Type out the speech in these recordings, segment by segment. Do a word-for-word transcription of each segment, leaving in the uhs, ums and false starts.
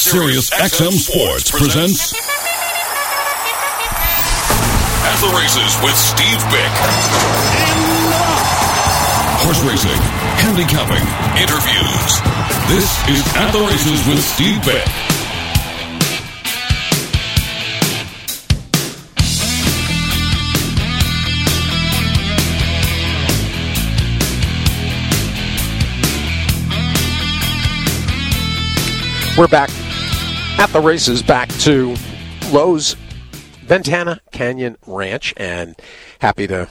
Sirius X M Sports presents At the Races with Steve Bick. Horse racing, handicapping, interviews. This is At the Races with Steve Bick. We're back at the races, back to Lowe's Ventana Canyon Ranch, and happy to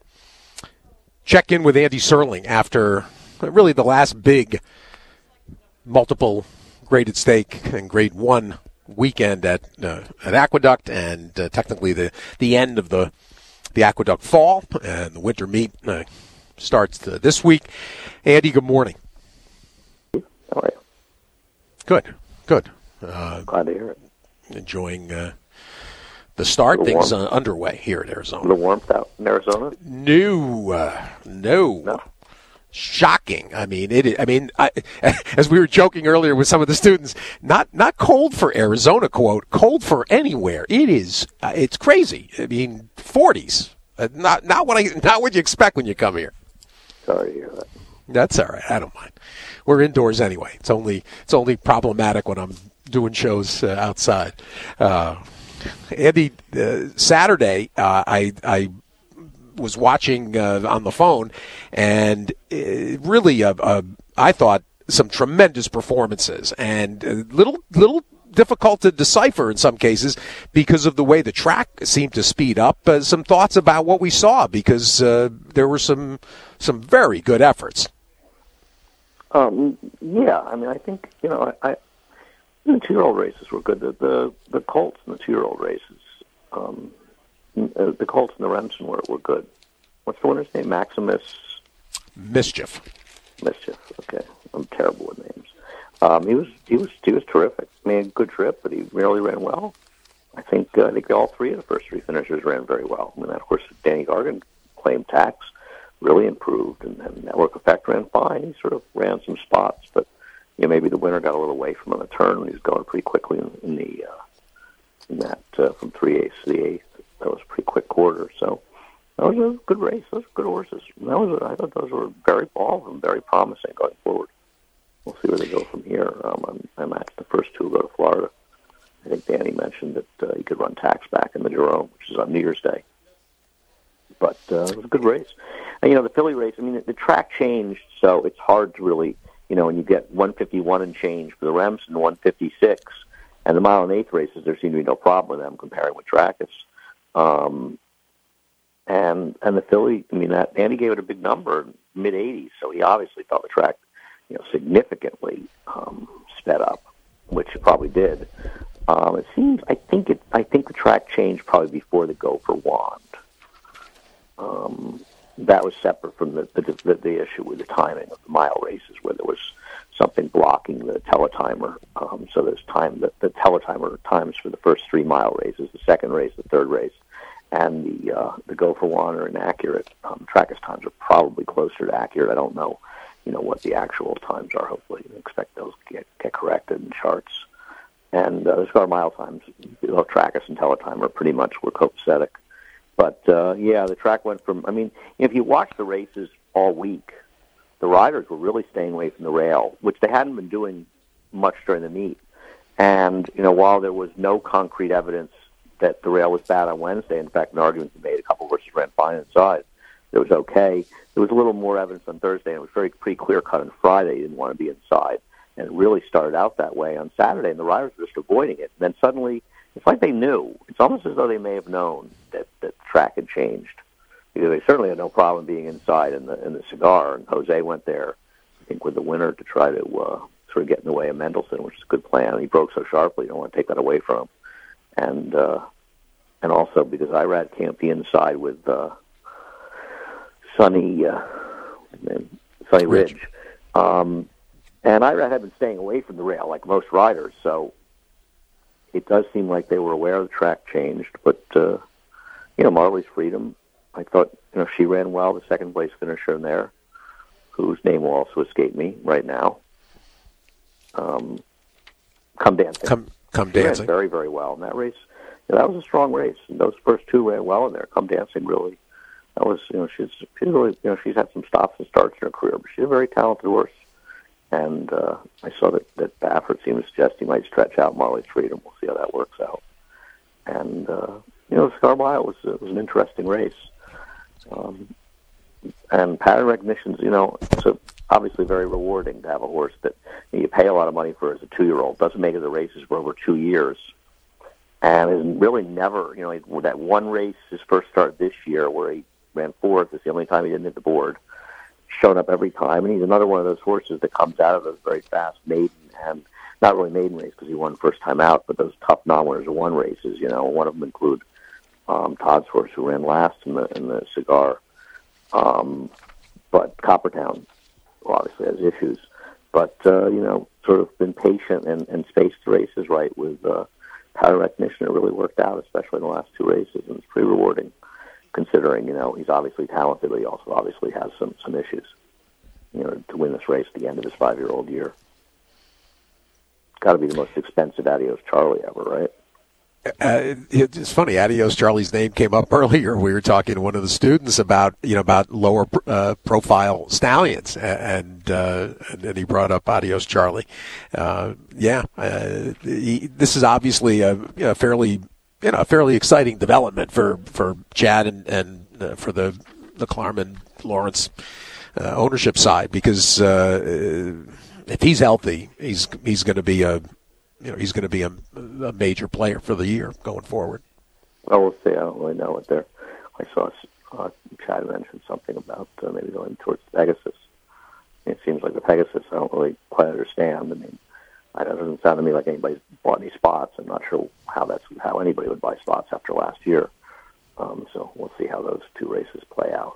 check in with Andy Serling after really the last big multiple graded stake and grade one weekend at uh, at Aqueduct, and uh, technically the, the end of the the Aqueduct fall, and the winter meet uh, starts uh, this week. Andy, good morning. How are you? Good. Good. Uh, Glad to hear it. Enjoying uh, the start. Things uh, underway here in Arizona. The warmth out in Arizona? No, uh, no, no. Shocking. I mean, it. I mean, I, as we were joking earlier with some of the students, not not cold for Arizona. Quote, cold for anywhere. It is. Uh, it's crazy. I mean, forties. Uh, not not what I not what you expect when you come here. Sorry to hear that. That's all right. I don't mind. We're indoors anyway. It's only it's only problematic when I'm doing shows uh, outside. Uh, Andy, uh, Saturday, uh, I I was watching uh, on the phone, and uh, really, uh, uh, I thought some tremendous performances, and a little little difficult to decipher in some cases because of the way the track seemed to speed up. Uh, some thoughts about what we saw, because uh, there were some some very good efforts. Um, yeah, I mean, I think, you know, I, I the two-year-old races were good. The the, the Colts and the two-year-old races, um, uh, the Colts and the Remsen were, were good. What's the winner's name? Maximus? Mischief. Mischief, okay. I'm terrible with names. Um, he was he was he was terrific. I mean, good trip, but he really ran well. I think uh, I think all three of the first three finishers ran very well. I mean, of course, Danny Gargan claimed tax, really improved, and, and Network Effect ran fine. He sort of ran some spots, but you know, maybe the winner got a little away from him on the turn when he was going pretty quickly in, in the uh, in that uh, from three eighths to the eighth. That was a pretty quick quarter. So that was a good race. Those were good horses. And that was a, I thought those were very ball and very promising going forward. We'll see where they go from here. Um, I matched the first two go to Florida. I think Danny mentioned that uh, he could run tax back in the Jerome, which is on New Year's Day. But uh, it was a good race. And, you know, the Philly race, I mean, the, the track changed, so it's hard to really, you know, when you get one fifty-one and change for the Remsen, one fifty-six, and the mile and eighth races, there seemed to be no problem with them comparing with Trackus. Um, and and the Philly, I mean, that Andy gave it a big number, mid eighties, so he obviously thought the track, you know, significantly um, sped up, which it probably did. Um, it seems, I think it, I think the track changed probably before the Gopher Wand. Um, that was separate from the, the the the issue with the timing of the mile races, where there was something blocking the teletimer. Um, so there's time that the teletimer times for the first three mile races, the second race, the third race, and the uh, the Gopher Wand are inaccurate. Um, Trackus times are probably closer to accurate. I don't know, you know, what the actual times are. Hopefully, I expect those to get get corrected in charts. And uh, the Scar mile times, both Trackus and teletimer, are pretty much were copacetic. But, uh, yeah, the track went from, I mean, if you watch the races all week, the riders were really staying away from the rail, which they hadn't been doing much during the meet. And, you know, while there was no concrete evidence that the rail was bad on Wednesday, in fact, an argument was made, a couple of horses ran fine inside, it was okay. There was a little more evidence on Thursday, and it was very pretty clear-cut on Friday. He didn't want to be inside. And it really started out that way on Saturday, and the riders were just avoiding it. And then suddenly, it's like they knew. It's almost as though they may have known that that track had changed, because they certainly had no problem being inside in the in the Cigar. And Jose went there, I think, with the winner to try to uh, sort of get in the way of Mendelssohn, which is a good plan. And he broke so sharply, you don't want to take that away from him. And uh, and also because Irad can't be inside with uh, Sonny uh, Sonny Ridge. Ridge. Um, and Irad had been staying away from the rail like most riders, so it does seem like they were aware the track changed. But, uh, you know, Marley's Freedom, I thought, you know, she ran well, the second place finisher in there, whose name will also escape me right now. Um, Come Dancing. Come, come She ran Dancing. very, very well in that race. Yeah, that was a strong race. And those first two ran well in there. Come Dancing really. That was, you know, she's she's really, you know, she's had some stops and starts in her career, but she's a very talented horse. And uh, I saw that, that Baffert seemed to suggest he might stretch out Marley's Freedom. We'll see how that works out. And, uh, you know, Cigar Mile was, uh, was an interesting race. Um, and pattern recognition's, you know, it's a, obviously very rewarding to have a horse that you, know, you pay a lot of money for as a two-year-old. Doesn't make it the races for over two years. And is really never, you know, that one race, his first start this year where he ran fourth, is the only time he didn't hit the board. Shown up every time, and he's another one of those horses that comes out of those very fast maiden and not really maiden race because he won first time out, but those tough non-winners of one races. You know, one of them include um, Todd's horse who ran last in the in the Cigar, um, but Coppertown obviously has issues. But uh, you know, sort of been patient and, and spaced the races right with uh, pattern recognition. It really worked out, especially in the last two races, and it's pretty rewarding. Considering, you know, he's obviously talented, but he also obviously has some, some issues, you know, to win this race at the end of his five-year-old year. It's got to be the most expensive Adios Charlie ever, right? Uh, it's funny. Adios Charlie's name came up earlier. We were talking to one of the students about, you know, about lower uh, profile stallions, and uh, and he brought up Adios Charlie. Uh, yeah, uh, he, this is obviously a, you know, fairly. You know, a fairly exciting development for, for Chad and, and uh, for the the Klarman Lawrence uh, ownership side, because uh, if he's healthy, he's he's going to be a you know he's going to be a, a major player for the year going forward. Well, we'll see. I don't really know what they're. I saw uh, Chad mention something about uh, maybe going towards Pegasus. It seems like the Pegasus I don't really quite understand. I mean. It doesn't sound to me like anybody's bought any spots. I'm not sure how that's how anybody would buy spots after last year. Um, so we'll see how those two races play out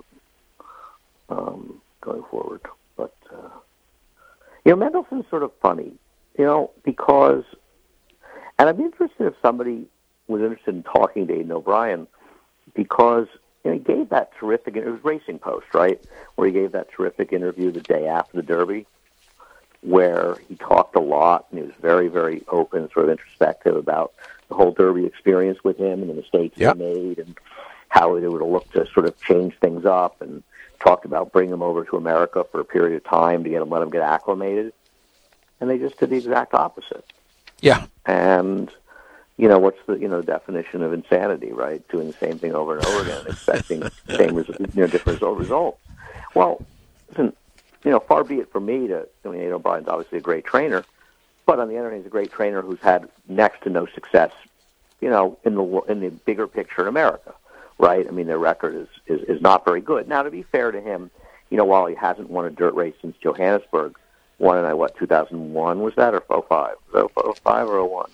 um, going forward. But uh, you know, Mendelssohn's sort of funny, you know, because, and I'd be interested if somebody was interested in talking to Aidan O'Brien, because you know, he gave that terrific. It was Racing Post, right, where he gave that terrific interview the day after the Derby, where he talked a lot, and he was very, very open, sort of introspective about the whole Derby experience with him and the mistakes yep. he made and how it would look to sort of change things up, and talked about bringing him over to America for a period of time to get him, let him get acclimated. And they just did the exact opposite. Yeah. And, you know, what's the, you know, definition of insanity, right? Doing the same thing over and over again, expecting the same, you know, different results. Well, listen, you know, far be it from me to, I mean, Aidan O'Brien's obviously a great trainer, but on the other hand, he's a great trainer who's had next to no success, you know, in the in the bigger picture in America, right? I mean, their record is, is, is not very good. Now, to be fair to him, you know, while he hasn't won a dirt race since Johannesburg, won in, I, what, two thousand one was that, or oh five? Was that oh five or oh one?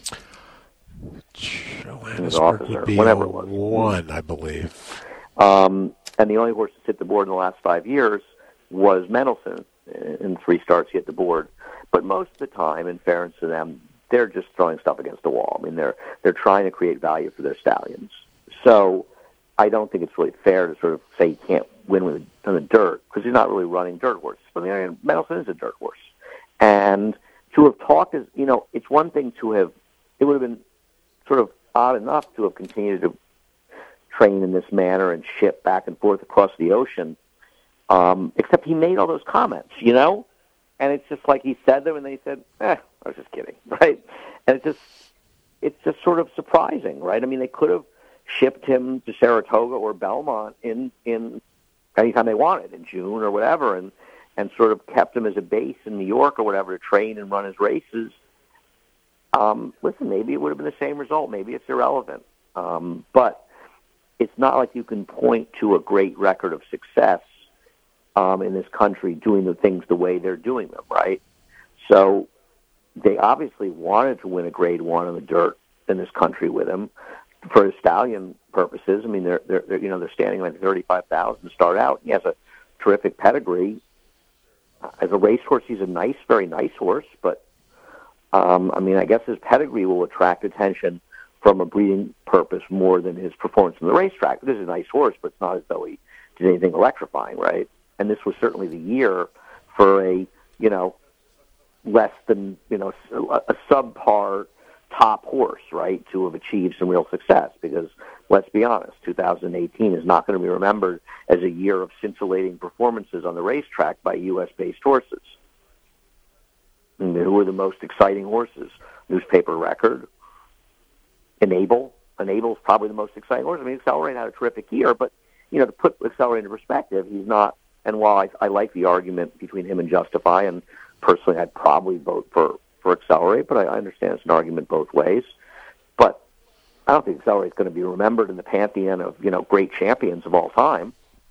Johannesburg would be whenever it was. one, I believe. Um, and the only horse that's hit the board in the last five years was Mendelssohn. In three starts, he hit the board. But most of the time, in fairness to them, they're just throwing stuff against the wall. I mean, they're they're trying to create value for their stallions. So I don't think it's really fair to sort of say he can't win with in the dirt, because he's not really running dirt horses. But on the other hand, Mendelssohn is a dirt horse. And to have talked is, you know, it's one thing to have, it would have been sort of odd enough to have continued to train in this manner and ship back and forth across the ocean. Um, except he made all those comments, you know? And it's just like he said them, and then he said, eh, I was just kidding, right? And it's just, it's just sort of surprising, right? I mean, they could have shipped him to Saratoga or Belmont in, in anytime they wanted, in June or whatever, and, and sort of kept him as a base in New York or whatever to train and run his races. Um, listen, maybe it would have been the same result. Maybe it's irrelevant. Um, but it's not like you can point to a great record of success Um, in this country doing the things the way they're doing them, right? So they obviously wanted to win a grade one in the dirt in this country with him for stallion purposes. I mean, they're, they're, they're you know, they're standing like thirty-five thousand to start out. He has a terrific pedigree. As a racehorse, he's a nice, very nice horse, but um, I mean, I guess his pedigree will attract attention from a breeding purpose more than his performance on the racetrack. This is a nice horse, but it's not as though he did anything electrifying, right? And this was certainly the year for a, you know, less than, you know, a, a subpar top horse, right, to have achieved some real success. Because let's be honest, two thousand eighteen is not going to be remembered as a year of scintillating performances on the racetrack by U S-based horses. And who are the most exciting horses? Newspaper Record, Enable. Enable is probably the most exciting horse. I mean, Accelerate had a terrific year, but, you know, to put Accelerate into perspective, he's not, and while I, I like the argument between him and Justify, and personally I'd probably vote for, for Accelerate, but I, I understand it's an argument both ways. But I don't think Accelerate is going to be remembered in the pantheon of, you know, great champions of all time.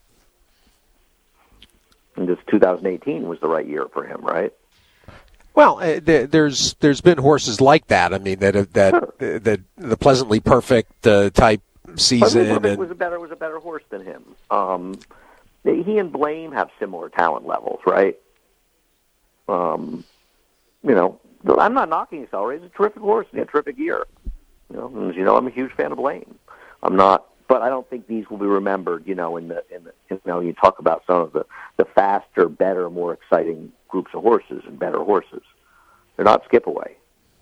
And this two thousand eighteen was the right year for him, right? Well, uh, there, there's there's been horses like that. I mean, that that Sure. uh, that the pleasantly perfect uh, type season. But and was a better was a better horse than him. Um, he and Blame have similar talent levels, right? Um, you know, I'm not knocking Accelerate. He's a terrific horse. He had a terrific year. You know, and as you know, I'm a huge fan of Blame. I'm not, but I don't think these will be remembered. You know, in the in the you know, you talk about some of the the faster, better, more exciting groups of horses and better horses. They're not skip away.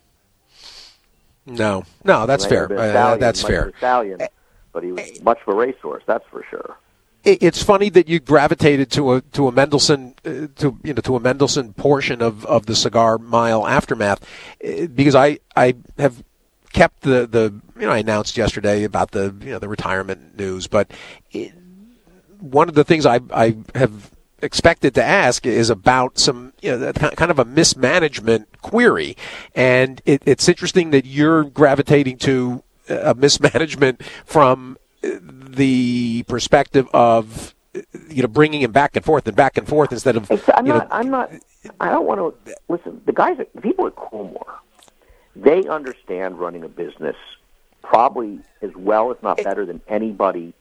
No, no, that's fair. Uh, that's fair. Stallion, but he was much of a racehorse, that's for sure. It's funny that you gravitated to a to a Mendelssohn uh, to you know to a Mendelssohn portion of, of the Cigar Mile aftermath, uh, because I I have kept the, the you know I announced yesterday about the you know the retirement news, but it, one of the things I I have expected to ask is about some, you know, kind of a mismanagement query. And it, it's interesting that you're gravitating to a mismanagement from the perspective of, you know, bringing him back and forth and back and forth instead of, I'm you not, know. I'm not, I don't want to, listen, the guys, the people at Coolmore, they understand running a business probably as well, if not better, than anybody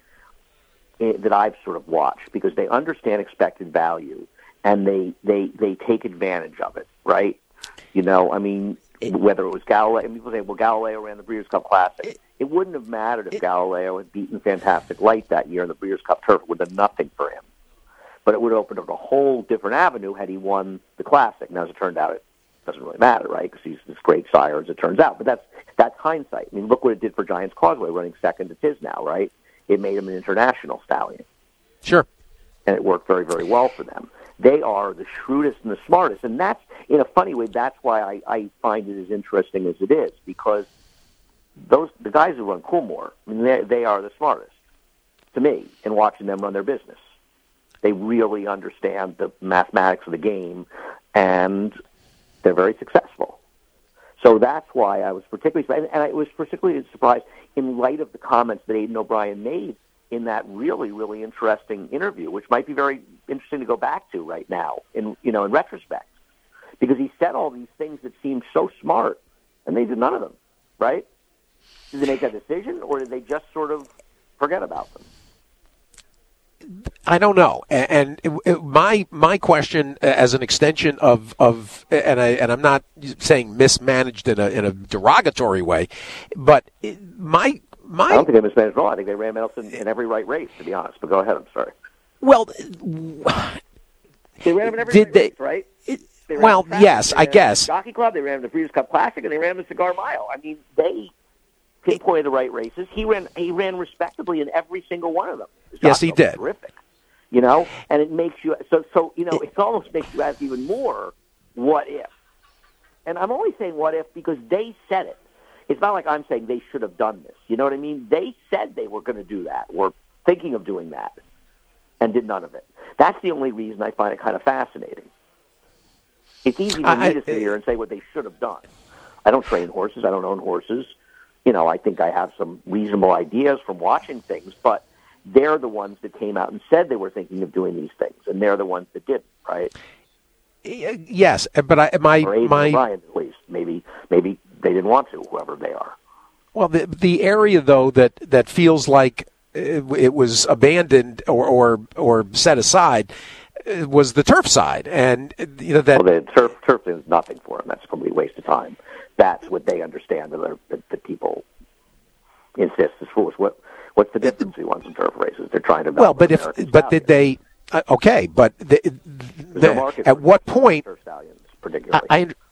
that I've sort of watched, because they understand expected value and they, they, they take advantage of it, right? You know, I mean, whether it was Galileo, and people say, well, Galileo ran the Breeders' Cup Classic. It, it wouldn't have mattered if it, Galileo had beaten Fantastic Light that year in the Breeders' Cup Turf. It would have done nothing for him. But it would have opened up a whole different avenue had he won the Classic. Now, as it turned out, it doesn't really matter, right? Because he's this great sire, as it turns out. But that's that's hindsight. I mean, look what it did for Giants Causeway, running second to Tiznow, right? It made him an international stallion. Sure. And it worked very, very well for them. They are the shrewdest and the smartest. And that's, in a funny way, that's why I, I find it as interesting as it is, because those the guys who run Coolmore, I mean, they, they are the smartest, to me, in watching them run their business. They really understand the mathematics of the game, and they're very successful. So that's why I was particularly, and I was particularly surprised in light of the comments that Aidan O'Brien made in that really, really interesting interview, which might be very interesting to go back to right now, in you know, in retrospect, because he said all these things that seemed so smart, and they did none of them, right? Did they make that decision, or did they just sort of forget about them? I don't know, and it, it, my my question, as an extension of, of and I and I'm not saying mismanaged in a in a derogatory way, but it, my my I don't think they mismanaged at all. I think they ran Mendelssohn in every right race, to be honest. But go ahead. I'm sorry. Well, they ran him in every did right they, race, right? It, They ran well, the Traffic, yes, they I ran guess. The Jockey Club. They ran him the Breeders' Cup Classic, and they ran him the Cigar Mile. I mean, they pinpointed the right races. He ran he ran respectably in every single one of them. Yes, he did. Terrific. You know, and it makes you so so. You know, it almost makes you ask even more, what if? And I'm only saying what if because they said it. It's not like I'm saying they should have done this. You know what I mean? They said they were going to do that, or thinking of doing that, and did none of it. That's the only reason I find it kind of fascinating. It's easy for I, me to sit here and say what they should have done. I don't train horses. I don't own horses. You know, I think I have some reasonable ideas from watching things, but they're the ones that came out and said they were thinking of doing these things, and they're the ones that didn't, right? Yes, but I, my or Aidan my O'Brien, at least maybe maybe they didn't want to, whoever they are. Well, the the area though that, that feels like it, it was abandoned or, or or set aside was the turf side, and you know that well, the turf turf is nothing for them. That's probably a waste of time. That's what they understand. That that, that people insist is foolish. What what's the difference? He wants some turf races. They're trying to well, but if but did they? Uh, okay, but the, the, no market at what point? Turf stallions, particularly. I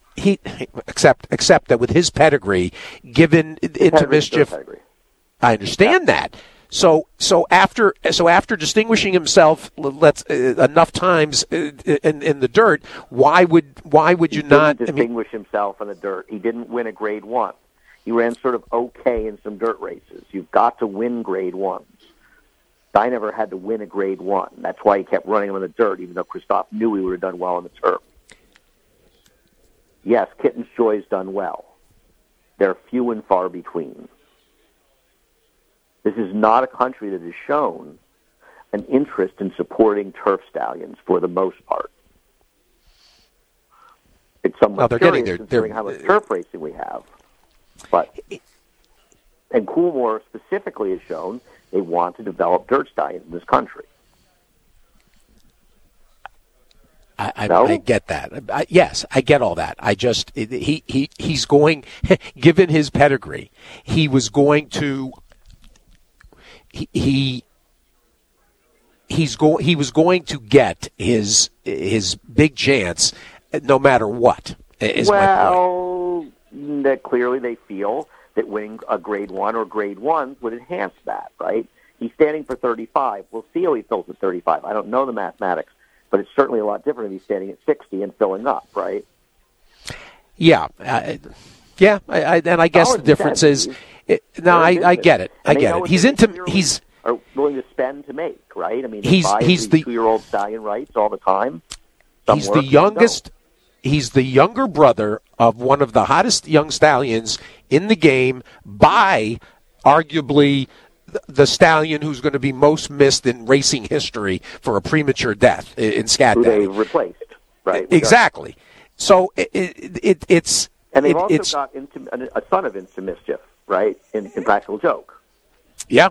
he except except that with his pedigree, given into mischief, I understand yeah. that. So so after so after distinguishing himself, let's uh, enough times uh, in in the dirt, why would why would you he not didn't distinguish I mean, himself in the dirt? He didn't win a grade one. He ran sort of okay in some dirt races. You've got to win grade ones. I never had to win a grade one. That's why he kept running him in the dirt, even though Christophe knew he would have done well on the turf. Yes, Kitten's Joy's done well. They're few and far between. This is not a country that has shown an interest in supporting turf stallions for the most part. It's somewhat no, curious getting, they're, considering they're, how much turf racing we have. But and Coolmore specifically has shown they want to develop dirt stallions in this country. I, I, no? I get that. I, yes, I get all that. I just he he he's going, given his pedigree, he was going to. He, he he's going. He was going to get his his big chance, no matter what. Is well, that clearly they feel that winning a grade one or grade one would enhance that. Right? He's standing for thirty-five. We'll see how he fills at thirty-five. I don't know the mathematics, but it's certainly a lot different if he's standing at sixty and filling up. Right? Yeah. Uh, yeah. I, I, and I guess oh, the difference is. It, no, I, I get it. I get it. He's into. He's are willing to spend to make, right? I mean, he's he's the two-year-old stallion rights all the time. Some he's the youngest. He's the younger brother of one of the hottest young stallions in the game by arguably the stallion who's going to be most missed in racing history for a premature death in Scat Who Daddy. they replaced, right? Exactly. So it, it, it, it's and they've it, also it's, got into, a son of Into Mischief. Right, in, in Practical Joke. Yeah.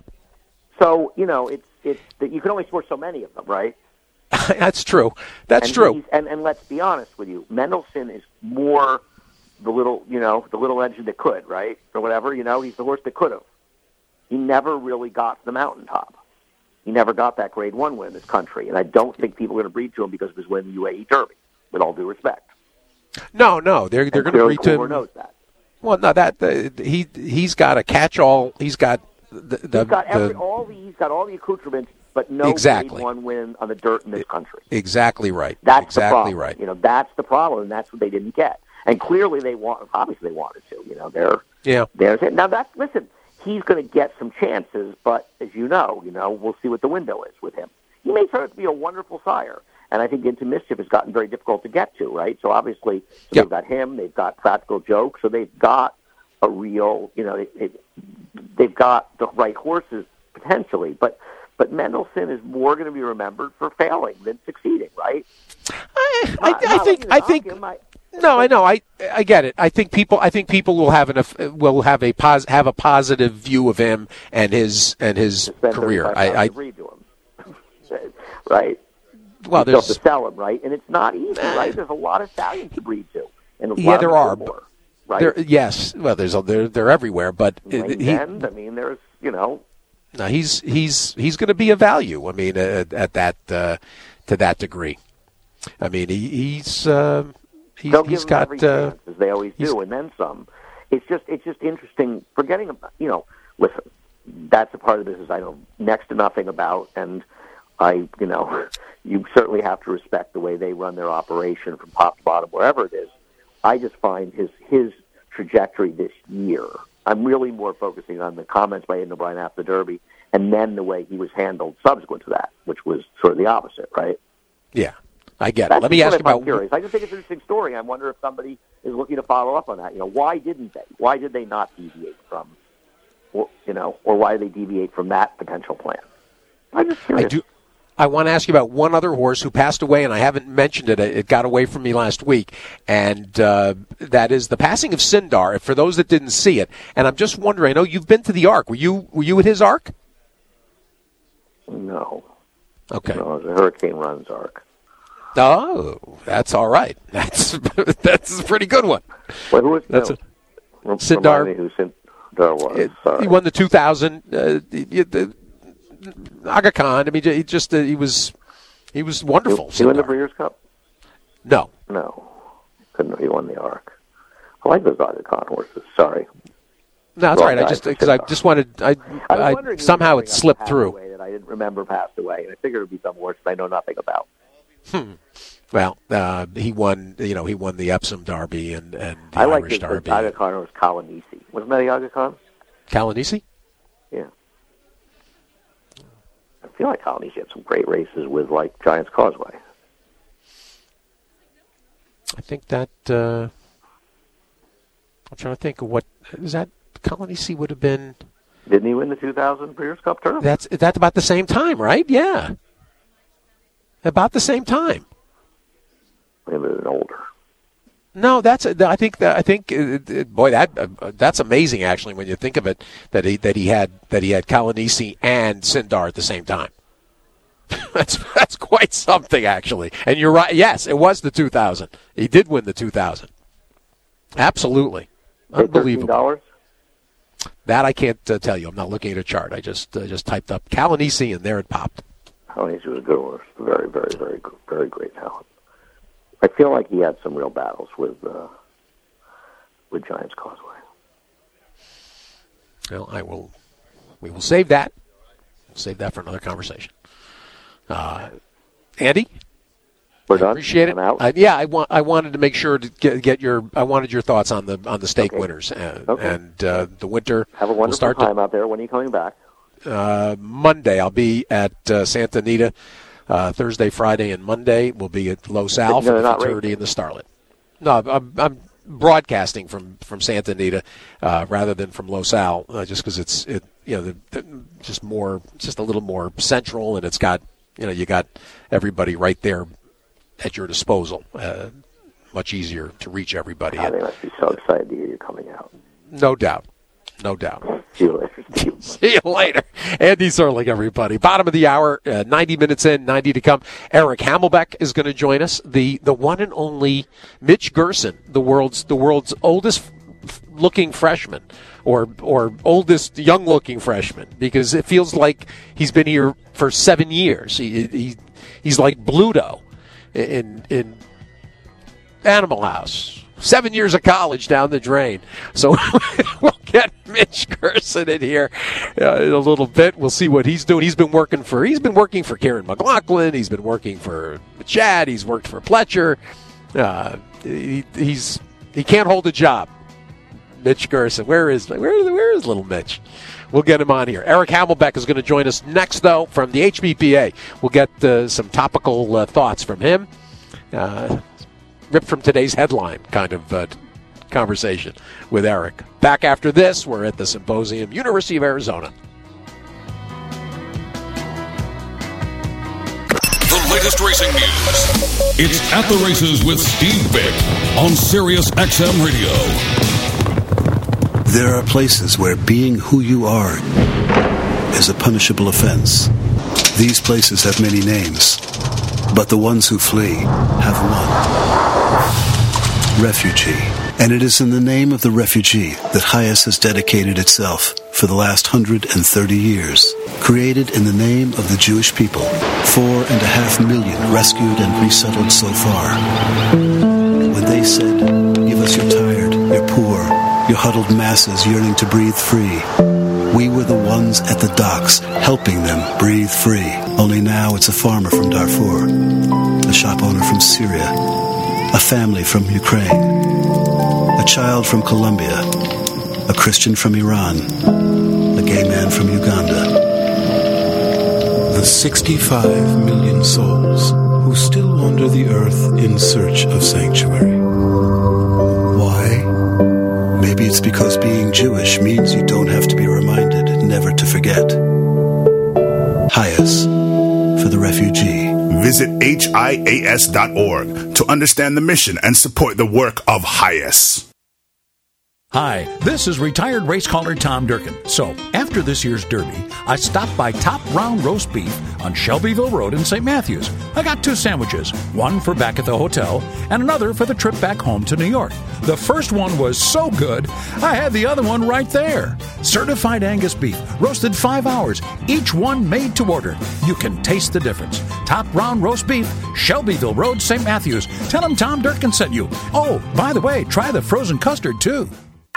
So, you know, it's it's that you can only score so many of them, right? That's true. That's and true. And and let's be honest with you, Mendelssohn is more the little, you know, the little engine that could, right, or whatever. You know, he's the horse that could have. He never really got to the mountaintop. He never got that grade one win in this country, and I don't think people are going to breed to him because of his win in the U A E Derby. With all due respect. No, no, they're they're going to breed to him. Knows that. Well, no, that uh, he he's got a catch-all. He's got the, the he's got every, the, all the he's got all the accoutrements, but no exactly. grade one win on the dirt in this country. Exactly right. That's exactly the problem. right. You know, that's the problem, and that's what they didn't get. And clearly, they want. Obviously, they wanted to. You know, they're yeah. There's it. Now that's listen. He's going to get some chances, but as you know, you know, we'll see what the window is with him. He may turn out to be a wonderful sire. And I think Into Mischief has gotten very difficult to get to, right? So obviously, so yep. they've got him, they've got Practical Joke, so they've got a real, you know, it, it, they've got the right horses potentially. But but Mendelssohn is more going to be remembered for failing than succeeding, right? I, I, I think I think him, I, no, I know, I I get it. I think people I think people will have an will have a pos, have a positive view of him and his and his career. I, I read to him, right. Well, you there's still have to sell them, right? And it's not easy, right? There's a lot of stallions to breed to, and a yeah, lot there of are. More, right? There, yes, well, there's a, they're they're everywhere, but Lane he, Bend, I mean, there's you know, no, he's he's he's going to be a value. I mean, at, at that uh, to that degree. I mean, he, he's uh, he's, They'll he's give got him every uh, chance, as they always do, and then some. It's just it's just interesting. Forgetting about you know, listen, that's a part of the business I know next to nothing about, and. I, you know, you certainly have to respect the way they run their operation from top to bottom, wherever it is. I just find his his trajectory this year. I'm really more focusing on the comments by Aidan O'Brien after the Derby, and then the way he was handled subsequent to that, which was sort of the opposite, right? Yeah, I get That's it. Let me ask you about. Curious. I just think it's an interesting story. I wonder if somebody is looking to follow up on that. You know, why didn't they? Why did they not deviate from, or, you know, or why did they deviate from that potential plan? I'm just curious. I do. I want to ask you about one other horse who passed away, and I haven't mentioned it. It got away from me last week, and uh, that is the passing of Sindar, for those that didn't see it. And I'm just wondering, I know you've been to the Ark. Were you were you at his Ark? No. Okay. No, it was a Hurricane Run's Ark. Oh, that's all right. That's that's a pretty good one. Well, who was that's no, a, Sindar? Remind me who Sindar was. Sorry. He won the two thousand. Uh, the, the, Aga Khan. I mean, he just uh, he was he was wonderful. He won the Breeders' Cup? No, no. Couldn't he won the Arc? I like those Aga Khan horses. Sorry. No, that's right. I just because I just wanted I, I, I somehow it slipped through. That I didn't remember passed away, and I figured it would be some horse that I know nothing about. Hmm. Well, uh, he won. You know, he won the Epsom Derby and and the I Irish like Derby. the Aga Khan was Kalanisi. Wasn't that the Aga Khan? Kalanisi? Yeah. I feel like Kalanisi had some great races with like Giants Causeway. I think that. Uh, I'm trying to think of what is that. Kalanisi would have been. Didn't he win the two thousand Breeders' Cup Turf? That's that's about the same time, right? Yeah. About the same time. Maybe an older. No, that's. I think that. I think. Uh, boy, that uh, that's amazing. Actually, when you think of it, that he that he had that he had Kalanisi and Sindar at the same time. that's that's quite something, actually. And you're right. Yes, it was the two thousand. He did win the two thousand. Absolutely, unbelievable. That I can't uh, tell you. I'm not looking at a chart. I just uh, just typed up Kalanisi, and there it popped. Kalanisi was a good horse. Very, very, very, very great talent. I feel like he had some real battles with uh, with Giants Causeway. Well, I will. We will save that. We'll save that for another conversation. Uh, Andy, we're done. Appreciate it. I'm out. I, yeah, I want. I wanted to make sure to get, get your. I wanted your thoughts on the on the stake okay. winners and, okay. and uh, the winter. Have a wonderful we'll start time to, out there. When are you coming back? Uh, Monday. I'll be at uh, Santa Anita. Uh, Thursday, Friday, and Monday we'll be at Los Al for the Futurity and the Starlet. No, I'm, I'm broadcasting from, from Santa Anita uh, rather than from Los Al, uh, just because it's it you know the, the, just more just a little more central, and it's got you know you got everybody right there at your disposal. Uh, much easier to reach everybody. Oh, they must be so excited to hear you coming out. No doubt. No doubt. See you later, Steve. See you later. Andy Serling, everybody. Bottom of the hour, uh, ninety minutes in, ninety to come. Eric Hamelbeck is going to join us. The the one and only Mitch Gerson, the world's the world's oldest f- looking freshman, or or oldest young looking freshman, because it feels like he's been here for seven years. He, he he's like Bluto in in Animal House. Seven years of college down the drain. So we'll get Mitch Gerson in here uh, in a little bit. We'll see what he's doing. He's been working for he's been working for Kieran McLaughlin. He's been working for Chad. He's worked for Pletcher. Uh, he, he's he can't hold a job. Mitch Gerson. Where is where where is little Mitch? We'll get him on here. Eric Hamelbeck is going to join us next, though, from the H B P A. We'll get uh, some topical uh, thoughts from him. Uh, ripped from today's headline kind of uh, conversation with Eric. Back after this, we're at the Symposium, University of Arizona. The latest racing news. It's At the Races with Steve Bick on Sirius X M Radio. There are places where being who you are is a punishable offense. These places have many names, but the ones who flee have one. Refugee. And it is in the name of the refugee that Hayas has dedicated itself for the last one hundred thirty years. Created in the name of the Jewish people. Four and a half million rescued and resettled so far. When they said, give us your tired, your poor, your huddled masses yearning to breathe free, we were the ones at the docks helping them breathe free. Only now it's a farmer from Darfur, a shop owner from Syria, a family from Ukraine, a child from Colombia, a Christian from Iran, a gay man from Uganda. The sixty-five million souls who still wander the earth in search of sanctuary. Why? Maybe it's because being Jewish means you don't have to be reminded never to forget. Hayas, for the refugee. Visit H I A S dot org to understand the mission and support the work of Hayas. Hi, this is retired race caller Tom Durkin. So, after this year's Derby, I stopped by Top Round Roast Beef on Shelbyville Road in Saint Matthews. I got two sandwiches, one for back at the hotel and another for the trip back home to New York. The first one was so good, I had the other one right there. Certified Angus beef, roasted five hours, each one made to order. You can taste the difference. Top Round Roast Beef, Shelbyville Road, Saint Matthews. Tell them Tom Durkin sent you. Oh, by the way, try the frozen custard, too.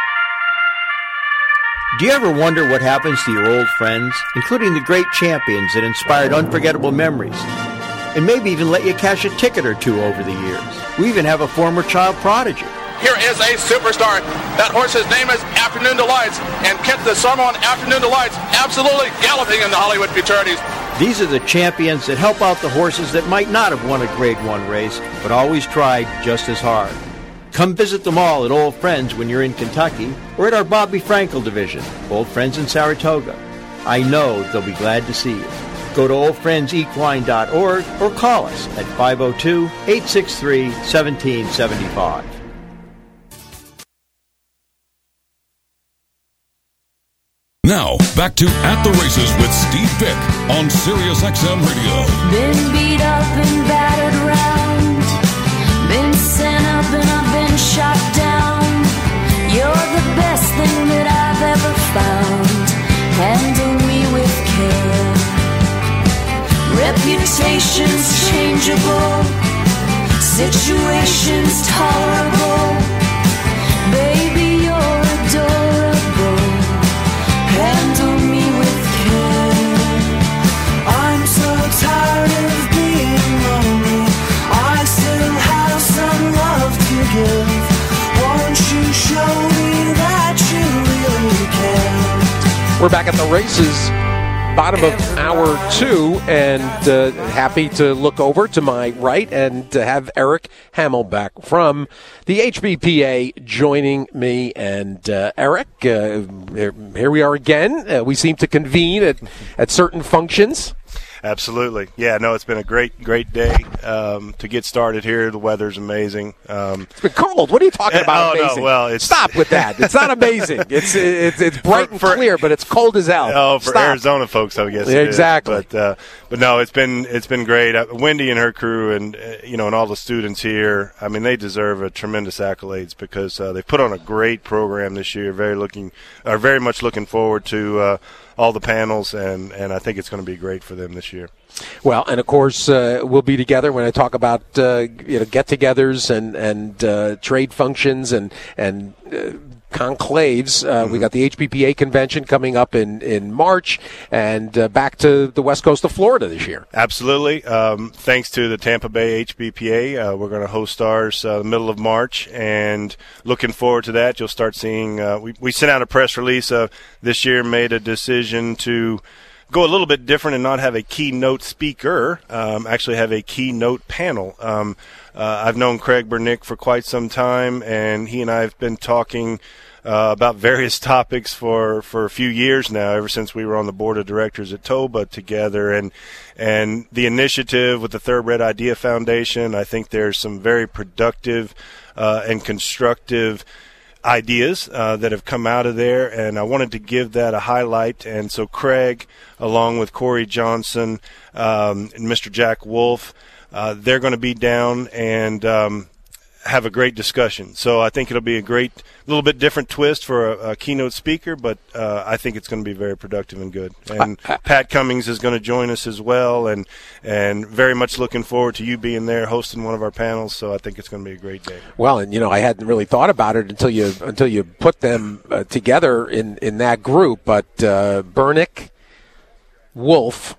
Do you ever wonder what happens to your old friends, including the great champions that inspired unforgettable memories, and maybe even let you cash a ticket or two over the years? We even have a former child prodigy. Here is a superstar. That horse's name is Afternoon Delights, and Kent the Summer on Afternoon Delights absolutely galloping in the Hollywood Futurities. These are the champions that help out the horses that might not have won a Grade One race, but always tried just as hard. Come visit them all at Old Friends when you're in Kentucky, or at our Bobby Frankel division, Old Friends in Saratoga. I know they'll be glad to see you. Go to old friends equine dot org or call us at five oh two, eight six three, one seven seven five. Now, back to At the Races with Steve Pick on Sirius X M Radio. Been beat up and battered round, been sent up and I've been shot down. You're the best thing that I've ever found. Handle me with care. Reputation's changeable, situations tolerable. Baby, you're adorable. Handle me with care. I'm so tired of being lonely. I still have some love to give. Won't you show me that you really care? We're back at the races, bottom of hour two, and uh, happy to look over to my right and to have Eric Hamill back from the H B P A joining me. And uh, Eric, uh, here we are again. Uh, we seem to convene at, at certain functions. Absolutely. Yeah, no, it's been a great, great day um, to get started here. The weather's amazing. Um, it's been cold. What are you talking about? Oh, amazing? no, well, it's, Stop with that. It's not amazing. It's it's it's bright for, and for, clear, but it's cold as hell. Oh, for Stop. Arizona folks, I guess. Yeah, exactly. But uh, but no, it's been it's been great. Uh, Wendy and her crew, and uh, you know, and all the students here. I mean, they deserve a tremendous accolades because uh, they put on a great program this year. Very looking, are very much looking forward to uh, all the panels, and and I think it's going to be great for them this year. Well, and of course, uh, we'll be together when I talk about uh, you know get-togethers and and uh, trade functions and and uh, conclaves. Uh, mm-hmm. We got the H B P A convention coming up in in March, and uh, back to the west coast of Florida this year. Absolutely. Um, thanks to the Tampa Bay H B P A, uh, we're going to host ours uh, the middle of March, and looking forward to that. You'll start seeing. Uh, we we sent out a press release uh, this year, made a decision to go a little bit different and not have a keynote speaker, um, actually have a keynote panel. Um, uh, I've known Craig Bernick for quite some time, and he and I have been talking uh, about various topics for, for a few years now, ever since we were on the board of directors at Toba together. And and the initiative with the Thoroughbred Idea Foundation, I think there's some very productive uh, and constructive ideas uh, that have come out of there, and I wanted to give that a highlight. And so Craig, along with Corey Johnson um, and Mister Jack Wolf, uh, they're going to be down and um, have a great discussion. So I think it'll be a great, little bit different twist for a, a keynote speaker, but uh, I think it's going to be very productive and good. And Pat Cummings is going to join us as well, and and very much looking forward to you being there hosting one of our panels. So I think it's going to be a great day. Well, and you know, I hadn't really thought about it until you until you put them uh, together in, in that group. But uh, Bernick, Wolf,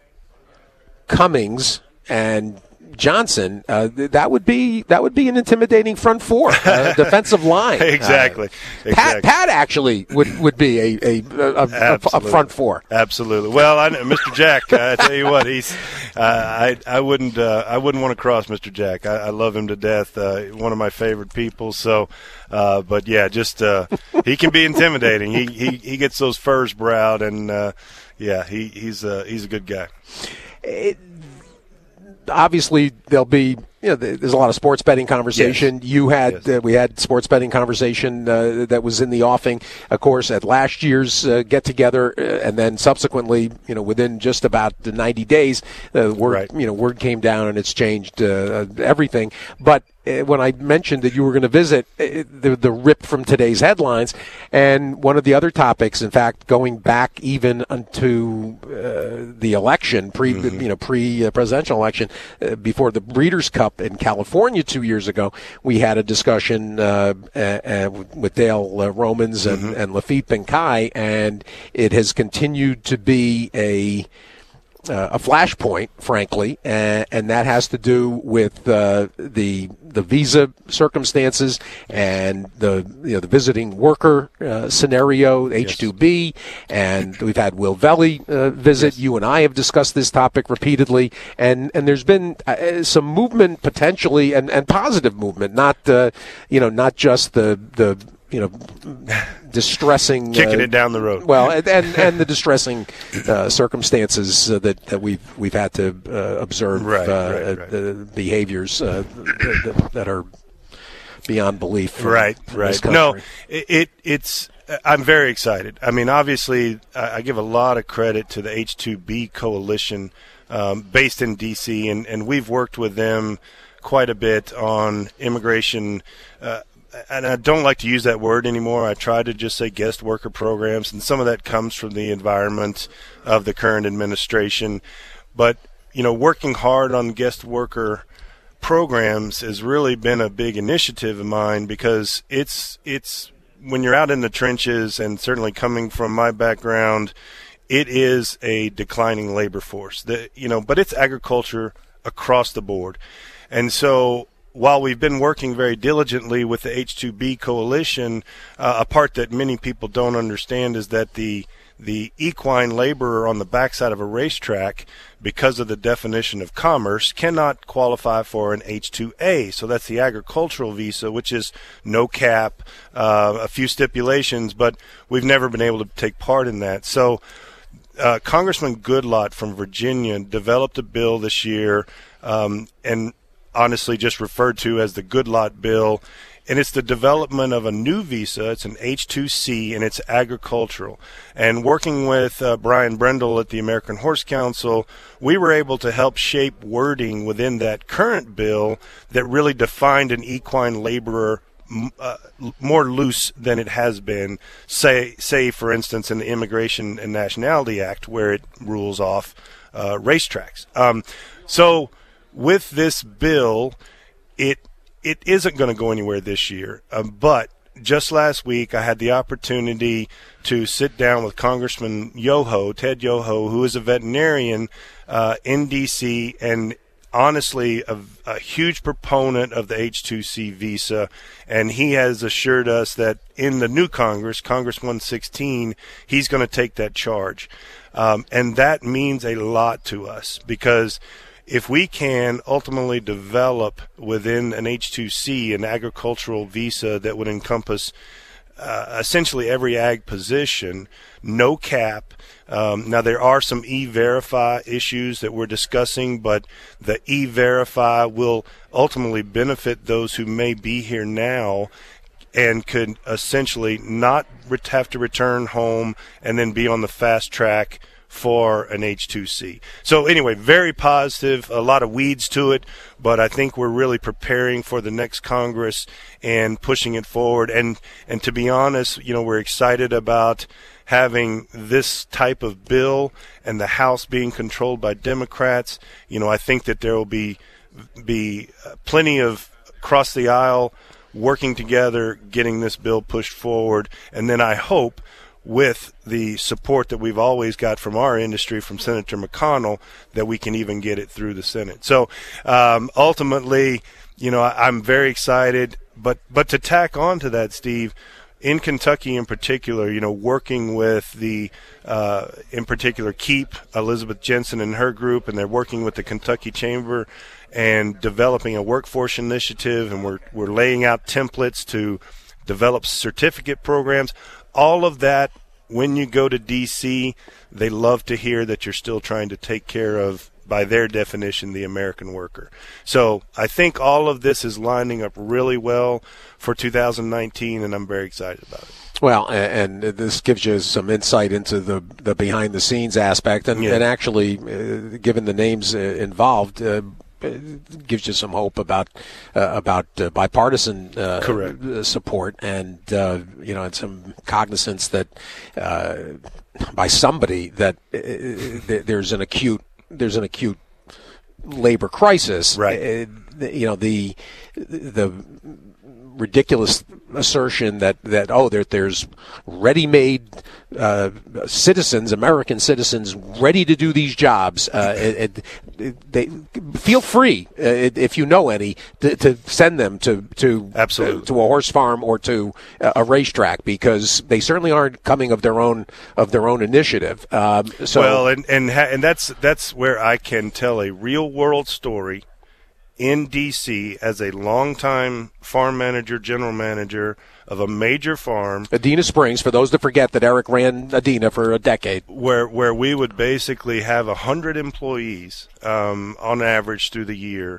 Cummings, and Johnson, uh, that would be that would be an intimidating front four, uh, defensive line. exactly. Uh, exactly. Pat, Pat actually would, would be a a, a, a, a front four. Absolutely. Well, I, Mister Jack, uh, I tell you what, he's uh, I I wouldn't uh, I wouldn't want to cross Mister Jack. I, I love him to death. Uh, one of my favorite people. So, uh, but yeah, just uh, he can be intimidating. He he he gets those furs browed, and uh, yeah, he he's uh, he's a good guy. It, Obviously, there'll be you know, there's a lot of sports betting conversation. Yes. You had yes. uh, we had sports betting conversation uh, that was in the offing, of course, at last year's uh, get together, uh, and then subsequently, you know, within just about the ninety days, uh, word right. you know word came down and it's changed uh, everything. But when I mentioned that you were going to visit, the, the rip from today's headlines, and one of the other topics, in fact, going back even unto uh, the election, pre mm-hmm. you know pre presidential election, uh, before the Breeders' Cup in California two years ago, we had a discussion uh, uh, uh, with Dale uh, Romans and, mm-hmm. and Lafitte Benkai, and it has continued to be a Uh, a flashpoint, frankly, and, and that has to do with uh, the the visa circumstances and the you know the visiting worker uh, scenario, H two B, and we've had Will Velli uh, visit. Yes. You and I have discussed this topic repeatedly, and, and there's been uh, some movement potentially, and, and positive movement, not uh, you know not just the the you know, distressing kicking uh, it down the road. Well, and and, and the distressing uh, circumstances uh, that that we've we've had to uh, observe right, uh, right, right. the behaviors uh, that, that are beyond belief. Right, in right. This country. No, it, it it's. I'm very excited. I mean, obviously, I, I give a lot of credit to the H two B coalition um, based in D C, and and we've worked with them quite a bit on immigration. Uh, And I don't like to use that word anymore. I try to just say guest worker programs, and some of that comes from the environment of the current administration. But, you know, working hard on guest worker programs has really been a big initiative of mine, because it's it's when you're out in the trenches, and certainly coming from my background, it is a declining labor force. The, you know, but it's agriculture across the board. And so while we've been working very diligently with the H two B coalition, uh, a part that many people don't understand is that the the equine laborer on the backside of a racetrack, because of the definition of commerce, cannot qualify for an H two A. So that's the agricultural visa, which is no cap, uh, a few stipulations, but we've never been able to take part in that. So uh, Congressman Goodlatte from Virginia developed a bill this year, um, and honestly just referred to as the Goodlatte bill, and it's the development of a new visa. It's an H two C, and it's agricultural. And working with uh, Brian Brendel at the American Horse Council, we were able to help shape wording within that current bill that really defined an equine laborer uh, more loose than it has been, say, say for instance, in the Immigration and Nationality Act, where it rules off uh, racetracks. Um, so with this bill, it it isn't going to go anywhere this year. Um, but just last week, I had the opportunity to sit down with Congressman Yoho, Ted Yoho, who is a veterinarian uh, in D C, and honestly a, a huge proponent of the H two C visa. And he has assured us that in the new Congress, Congress one sixteen, he's going to take that charge. Um, and that means a lot to us, because if we can ultimately develop within an H two C an agricultural visa that would encompass uh, essentially every ag position, no cap. Um, now, there are some E-Verify issues that we're discussing, but the E-Verify will ultimately benefit those who may be here now and could essentially not have to return home and then be on the fast track for an H two C. So anyway, very positive, a lot of weeds to it, but I think we're really preparing for the next Congress and pushing it forward. And, and to be honest, you know, we're excited about having this type of bill and the House being controlled by Democrats. You know, I think that there will be, be plenty of across the aisle working together, getting this bill pushed forward. And then I hope, with the support that we've always got from our industry, from Senator McConnell, that we can even get it through the Senate. So um, ultimately, you know, I, I'm very excited. But but to tack on to that, Steve, in Kentucky in particular, you know, working with the, uh, in particular, Keep, Elizabeth Jensen and her group, and they're working with the Kentucky Chamber and developing a workforce initiative, and we're we're laying out templates to develop certificate programs. All of that, when you go to D C, they love to hear that you're still trying to take care of by their definition, the American worker. So I think all of this is lining up really well for two thousand nineteen, and I'm very excited about it. Well, and, and this gives you some insight into the, the behind-the-scenes aspect, and, Yeah. and actually, uh, given the names uh, involved, uh, it gives you some hope about uh, about uh, bipartisan uh, Correct. support, and uh, you know, and some cognizance that uh, by somebody that uh, there's an acute there's an acute labor crisis. Right. Uh, you know, the the ridiculous assertion that, that oh there there's ready-made uh, citizens, American citizens, ready to do these jobs. Uh, it, it, they feel free uh, if you know any to, to send them to to Absolutely. Uh, to a horse farm or to a racetrack, because they certainly aren't coming of their own of their own initiative. Um, so well, and and ha- and that's that's where I can tell a real world story. In D C, as a longtime farm manager, general manager of a major farm, Adena Springs, for those that forget that Eric ran Adena for a decade, where where we would basically have a hundred employees um, on average through the year,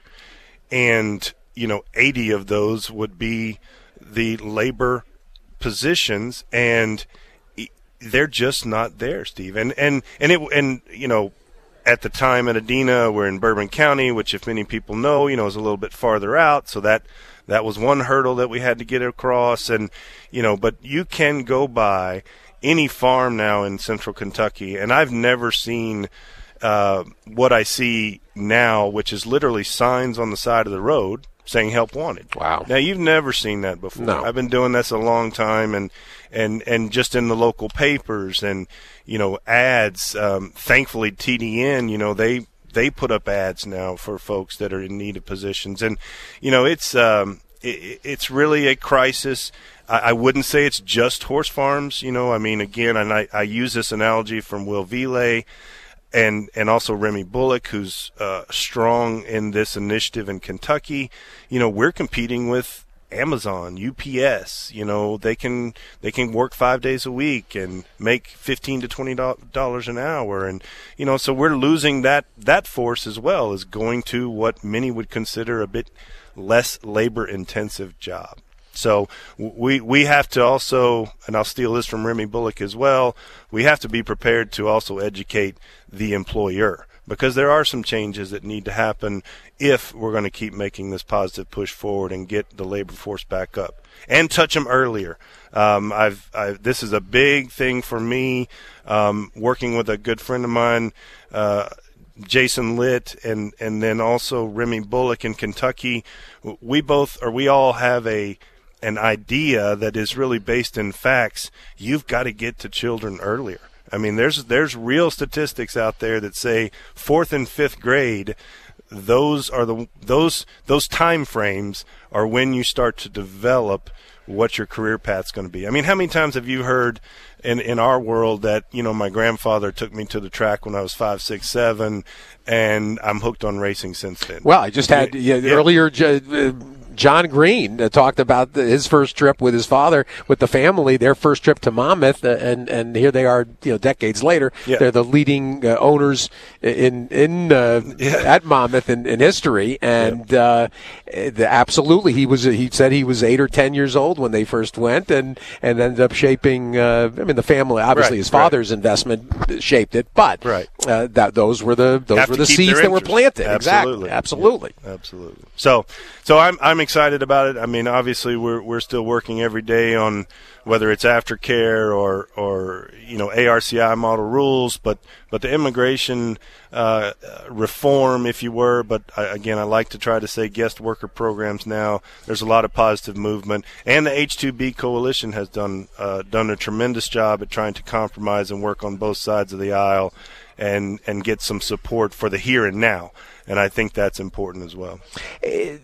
and you know, eighty of those would be the labor positions, and they're just not there, Steve. And and and it and you know. At the time at Adena, we're in Bourbon County, which, if many people know, you know, is a little bit farther out. So that that was one hurdle that we had to get across. And, you know, but you can go by any farm now in central Kentucky, and I've never seen uh, what I see now, which is literally signs on the side of the road saying help wanted. Wow. Now, you've never seen that before. No. I've been doing this a long time, and and and just in the local papers and, you know, ads. Um, thankfully, T D N, you know, they they put up ads now for folks that are in need of positions. And, you know, it's um, it, it's really a crisis. I, I wouldn't say it's just horse farms. You know, I mean, again, and I, I use this analogy from Will Ville and and also Remy Bullock, who's uh, strong in this initiative in Kentucky. You know, we're competing with Amazon, U P S. You know, they can they can work five days a week and make fifteen to twenty dollars an hour, and you know, so we're losing that that force as well, is going to what many would consider a bit less labor intensive job. So we we have to also, and I'll steal this from Remy Bullock as well, we have to be prepared to also educate the employer, because there are some changes that need to happen if we're going to keep making this positive push forward and get the labor force back up and touch them earlier. Um, I've, I've this is a big thing for me, um, working with a good friend of mine, uh, Jason Litt, and and then also Remy Bullock in Kentucky. We both, or we all have a an idea that is really based in facts. You've got to get to children earlier. I mean, there's there's real statistics out there that say fourth and fifth grade, those are the those those time frames are when you start to develop what your career path's going to be. I mean, how many times have you heard in in our world that, you know, my grandfather took me to the track when I was five, six, seven, and I'm hooked on racing since then? Well, I just had yeah, Yeah. earlier. Uh, John Green uh, talked about the, his first trip with his father, with the family, their first trip to Monmouth, uh, and and here they are, you know, decades later. Yeah. They're the leading uh, owners in in uh, Yeah. at Monmouth in, in history, and yeah. uh, the, absolutely, he was. He said he was eight or ten years old when they first went, and and ended up shaping. Uh, I mean, the family, obviously, Right, his father's right. investment shaped it, but Right. uh, that those were the those Have were to the keep seeds their that were interest. planted. Absolutely. Exactly, absolutely. Yeah, absolutely. So, so I'm I'm excited about it. I mean, obviously, we're we're still working every day on whether it's aftercare or or you know A R C I model rules, but but the immigration uh, reform, if you were. But I, again, I like to try to say guest worker programs now. There's a lot of positive movement, and the H two B coalition has done uh, done a tremendous job at trying to compromise and work on both sides of the aisle, and and get some support for the here and now. And I think that's important as well. Uh,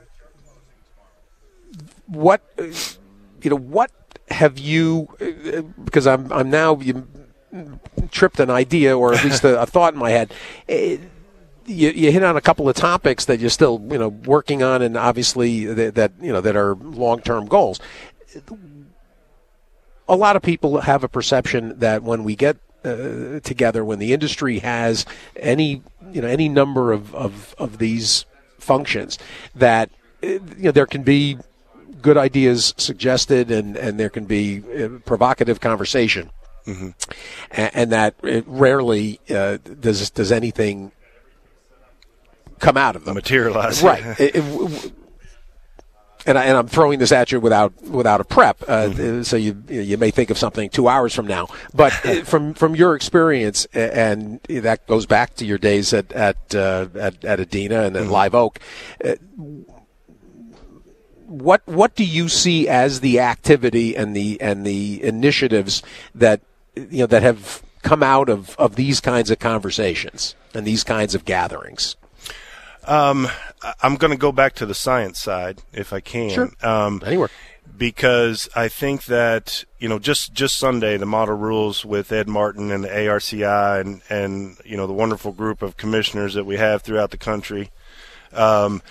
what you know? What have you? Uh, because I'm I'm now you tripped an idea, or at least a, a thought in my head. Uh, you, you hit on a couple of topics that you're still you know working on, and obviously that, that you know that are long-term goals. A lot of people have a perception that when we get uh, together, when the industry has any you know any number of, of, of these functions, that you know there can be good ideas suggested and, and there can be provocative conversation, mm-hmm. and, and that it rarely uh, does does anything come out of them. Materialize, right? it, it, And, I, and I'm throwing this at you without without a prep, uh, mm-hmm. so you you may think of something two hours from now. But from from your experience, and that goes back to your days at at uh, at, at Adena and then mm-hmm. Live Oak. Uh, what what do you see as the activity and the and the initiatives that you know that have come out of, of these kinds of conversations and these kinds of gatherings? Um, I'm going to go back to the science side, if I can. Sure. Um, Anywhere. Because I think that, you know, just, just Sunday, the model rules with Ed Martin and the A R C I and, and, you know, the wonderful group of commissioners that we have throughout the country. Um,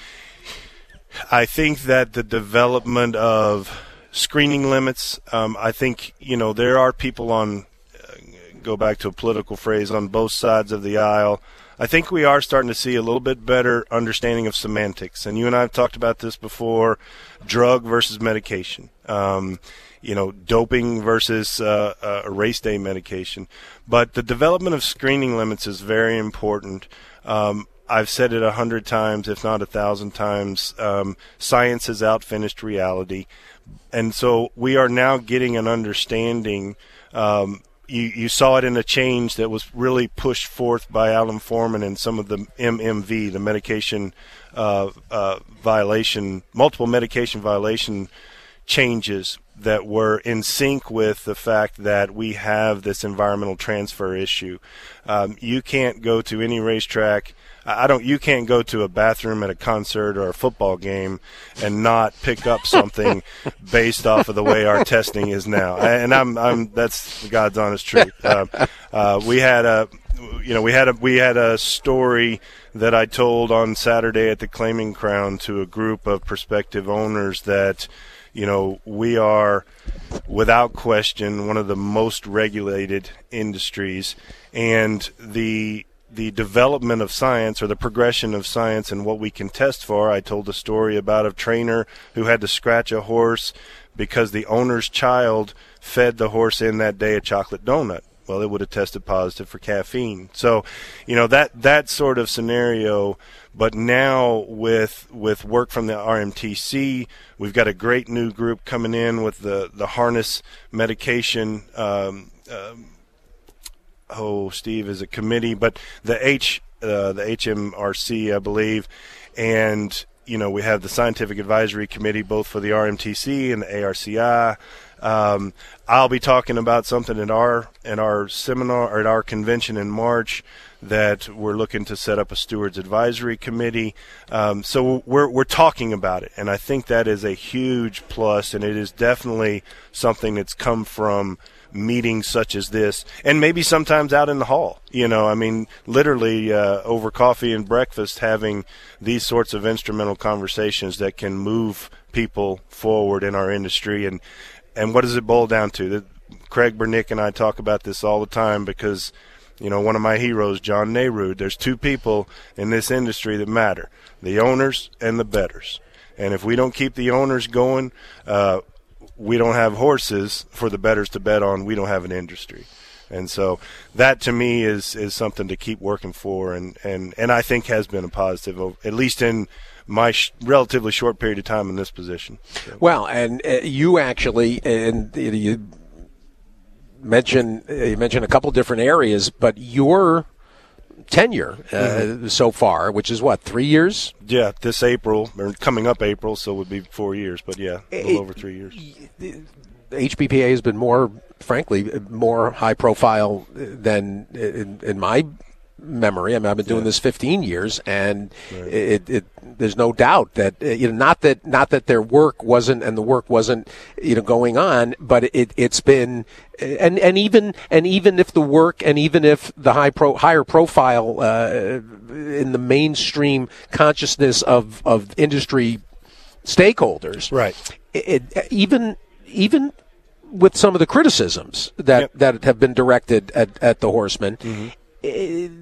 I think that the development of screening limits, um, I think, you know, there are people on, uh, go back to a political phrase, on both sides of the aisle. I think we are starting to see a little bit better understanding of semantics. And you and I have talked about this before, drug versus medication, um, you know, doping versus uh, uh, a race day medication. But the development of screening limits is very important. Um, I've said it a hundred times, if not a thousand times. Um, science has outfinished reality. And so we are now getting an understanding um You, you saw it in a change that was really pushed forth by Alan Foreman and some of the M M V, the medication uh, uh, violation, multiple medication violation changes that were in sync with the fact that we have this environmental transfer issue. Um, you can't go to any racetrack. I don't. You can't go to a bathroom at a concert or a football game and not pick up something based off of the way our testing is now. And I'm, I'm. That's God's honest truth. Uh, uh, we had a, you know, we had a, we had a story that I told on Saturday at the Claiming Crown to a group of prospective owners that, you know, we are, without question, one of the most regulated industries, and the. the development of science or the progression of science and what we can test for. I told a story about a trainer who had to scratch a horse because the owner's child fed the horse in that day a chocolate donut. Well, it would have tested positive for caffeine. So, you know, that, that sort of scenario. But now with with work from the R M T C, we've got a great new group coming in with the, the harness medication um, um Oh, Steve, is a committee, but the H, uh, the H M R C, I believe, and you know we have the scientific advisory committee, both for the R M T C and the A R C I. Um, I'll be talking about something at our at our seminar or at our convention in March that we're looking to set up a stewards advisory committee. Um, so we're we're talking about it, and I think that is a huge plus, and it is definitely something that's come from meetings such as this, and maybe sometimes out in the hall. You know, I mean, literally uh, over coffee and breakfast, having these sorts of instrumental conversations that can move people forward in our industry. And and what does it boil down to? That Craig Bernick and I talk about this all the time because, you know, one of my heroes, John Nehru, there's two people in this industry that matter, the owners and the bettors. And if we don't keep the owners going, uh, we don't have horses for the bettors to bet on. We don't have an industry. And so that to me is, is something to keep working for, and, and, and I think has been a positive, at least in my sh- relatively short period of time in this position. So. Well, and uh, you actually, and you mentioned, you mentioned a couple different areas, but your tenure uh, mm-hmm. so far, which is what, three years? Yeah, this April, or coming up April, so it would be four years, but yeah, a little it, over three years. H B P A has been more, frankly, more high profile than in, in my memory. I mean, I've been doing yeah. this fifteen years, and right. it, it, there's no doubt that, you know, not that not that their work wasn't and the work wasn't, you know, going on, but it it's been, and and even and even if the work and even if the high pro higher profile uh, in the mainstream consciousness of of industry stakeholders, right? It, it, even even with some of the criticisms that, yep. that have been directed at, at the Horsemen, mm-hmm. it,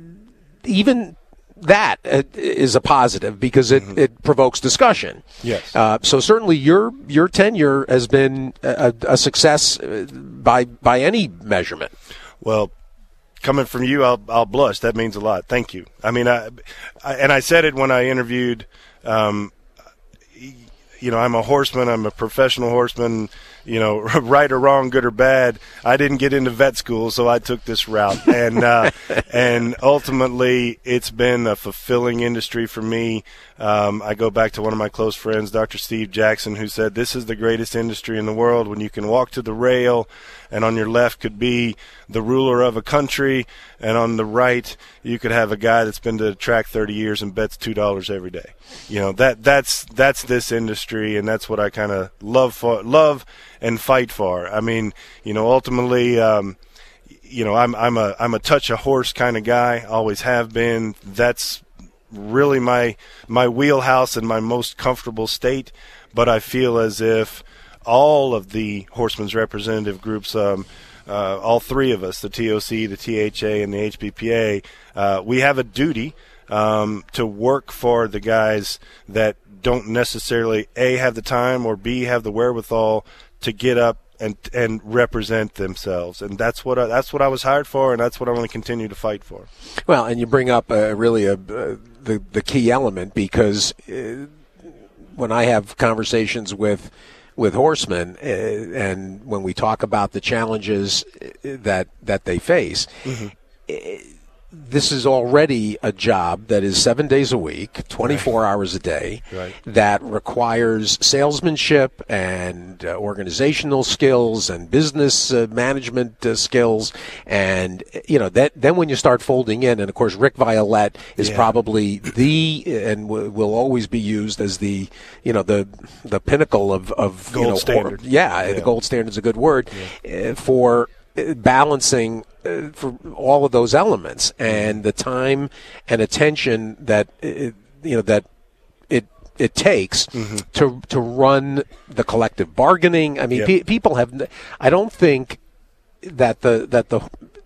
even that is a positive because it, mm-hmm. it provokes discussion. Yes. Uh, so certainly your your tenure has been a, a success by by any measurement. Well, coming from you, I'll I'll blush. That means a lot. Thank you. I mean, I, I and I said it when I interviewed. Um, you know, I'm a horseman. I'm a professional horseman. You know, right or wrong, good or bad. I didn't get into vet school, so I took this route, and uh, and ultimately, it's been a fulfilling industry for me. Um, I go back to one of my close friends, Doctor Steve Jackson, who said, "This is the greatest industry in the world when you can walk to the rail, and on your left could be the ruler of a country, and on the right you could have a guy that's been to the track thirty years and bets two dollars every day." You know, that that's that's this industry, and that's what I kind of love for, love and fight for. I mean, you know, ultimately, um, you know, I'm I'm a I'm a touch a horse kind of guy. Always have been. That's really my my wheelhouse and my most comfortable state. But I feel as if all of the Horsemen's representative groups, um, uh, all three of us, the T O C, the T H A, and the H B P A, uh, we have a duty um, to work for the guys that don't necessarily A, have the time, or B, have the wherewithal to get up and and represent themselves, and that's what I, that's what I was hired for, and that's what I want to continue to fight for. Well, and you bring up uh, really a, uh, the the key element, because uh, when I have conversations with with horsemen, uh, and when we talk about the challenges that that they face. Mm-hmm. uh, This is already a job that is seven days a week, twenty-four right. hours a day, right. that requires salesmanship and uh, organizational skills and business uh, management uh, skills. And, you know, that, then when you start folding in, and of course Rick Violette is yeah. probably the, and w- will always be used as the, you know, the the pinnacle of, of gold you know, standard. Or, yeah, yeah, the gold standard is a good word yeah. uh, for balancing uh, for all of those elements, and the time and attention that it, you know that it it takes mm-hmm. to to run the collective bargaining. I mean, yep. pe- people have. I don't think that the that the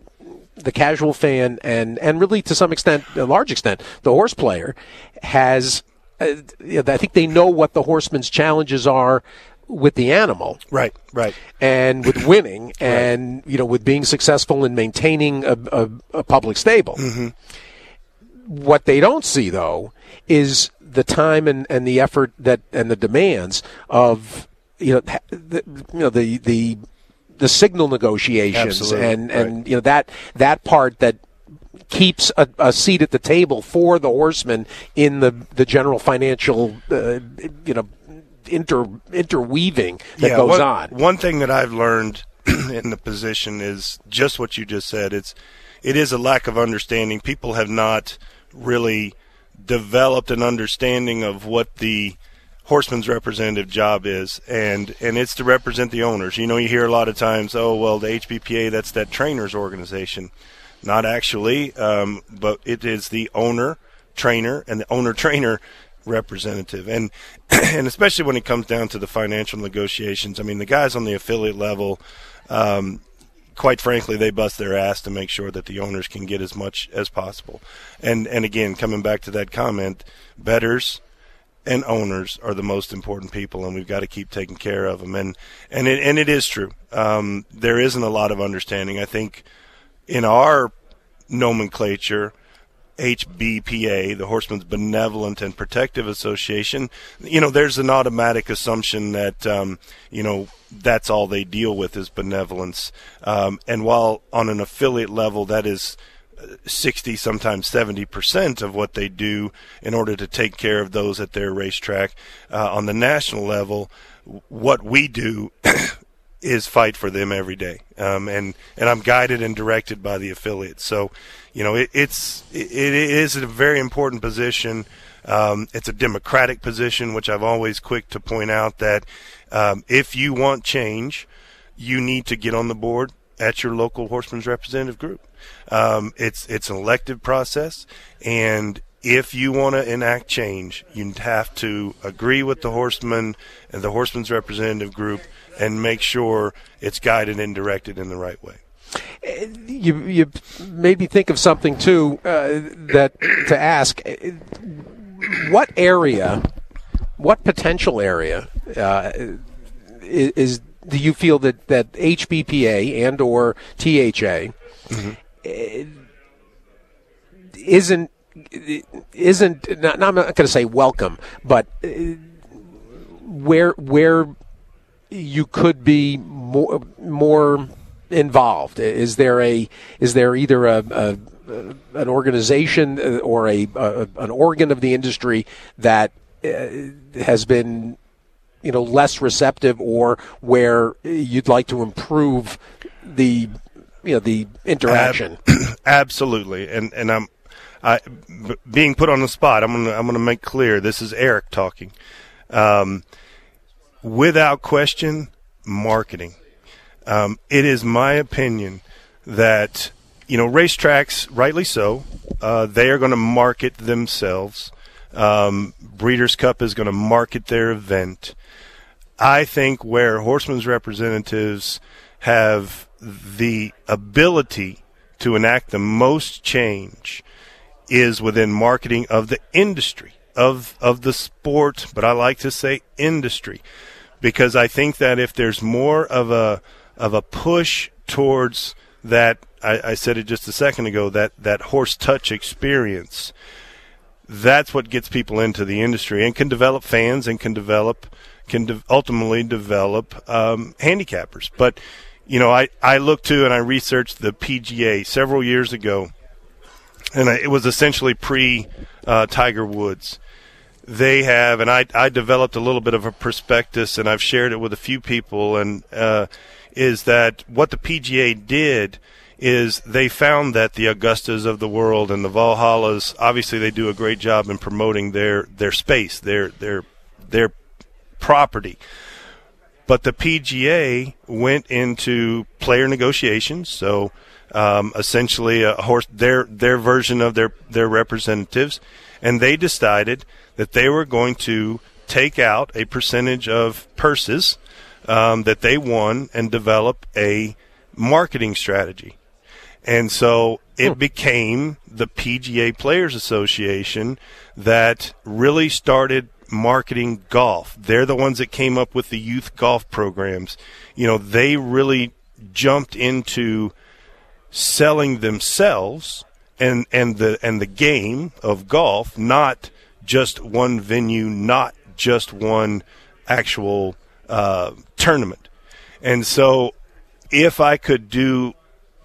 the casual fan and and really to some extent, a large extent, the horse player has. Uh, you know, I think they know what the horseman's challenges are with the animal, right, right, and with winning, and right. you know, with being successful in maintaining a, a, a public stable. Mm-hmm. What they don't see, though, is the time and, and the effort that and the demands of you know the, you know the the the signal negotiations Absolutely. and right. and you know that that part that keeps a, a seat at the table for the horseman in the the general financial uh, you know. Inter interweaving that yeah, goes one, on. One thing that I've learned in the position is just what you just said. It's it is a lack of understanding. People have not really developed an understanding of what the horseman's representative job is, and and it's to represent the owners. You know, you hear a lot of times, oh well, the H B P A, that's that trainers organization. Not actually, um, but it is the owner, trainer, and the owner trainer representative, and and especially when it comes down to the financial negotiations. I mean, the guys on the affiliate level, um, quite frankly, they bust their ass to make sure that the owners can get as much as possible. And and again, coming back to that comment, bettors and owners are the most important people, and we've got to keep taking care of them. And and it, and it is true. Um, there isn't a lot of understanding. I think in our nomenclature, H B P A, the Horsemen's Benevolent and Protective Association, you know, there's an automatic assumption that, um, you know, that's all they deal with is benevolence. Um, and while on an affiliate level that is sixty, sometimes seventy percent of what they do in order to take care of those at their racetrack, uh, on the national level, what we do is fight for them every day. Um, and, and I'm guided and directed by the affiliates. So, you know, it, it's it, it is a very important position. Um, it's a democratic position, which I've always quick to point out that um, if you want change, you need to get on the board at your local horseman's representative group. Um, it's it's an elective process, and if you want to enact change, you have to agree with the horsemen and the horsemen's representative group and make sure it's guided and directed in the right way. You, you maybe think of something, too, uh, that to ask. What area, what potential area uh, is, is do you feel that, that H B P A and or T H A mm-hmm. isn't isn't not, not I'm not going to say welcome, but where where you could be more more involved? Is there a is there either a, a an organization or a, a an organ of the industry that uh, has been, you know, less receptive, or where you'd like to improve the, you know, the interaction? Ab- absolutely, and and I'm I, b- being put on the spot. I'm gonna I'm gonna make clear this is Eric talking. Um, without question, marketing. Um, it is my opinion that, you know, racetracks, rightly so, uh, they are going to market themselves. Um, Breeders' Cup is going to market their event. I think where horsemen's representatives have the ability to enact the most change is within marketing of the industry, of of the sport, but I like to say industry, because I think that if there's more of a of a push towards that, I, I said it just a second ago, that, that horse touch experience, that's what gets people into the industry and can develop fans and can develop, can de- ultimately develop um, handicappers. But, you know, I, I looked to and I researched the P G A several years ago, and I, it was essentially pre-Tiger uh, Woods. They have, and I, I developed a little bit of a prospectus, and I've shared it with a few people, and uh, is that what the P G A did is they found that the Augustas of the world and the Valhallas, obviously they do a great job in promoting their, their space, their their their property. But the P G A went into player negotiations, so um, essentially a horse their their version of their, their representatives, and they decided that they were going to take out a percentage of purses um, that they won and develop a marketing strategy. And so it became the P G A Players Association that really started marketing golf. They're the ones that came up with the youth golf programs. You know, they really jumped into selling themselves and, and the and the game of golf, not just one venue, not just one actual uh, tournament. And so if I could do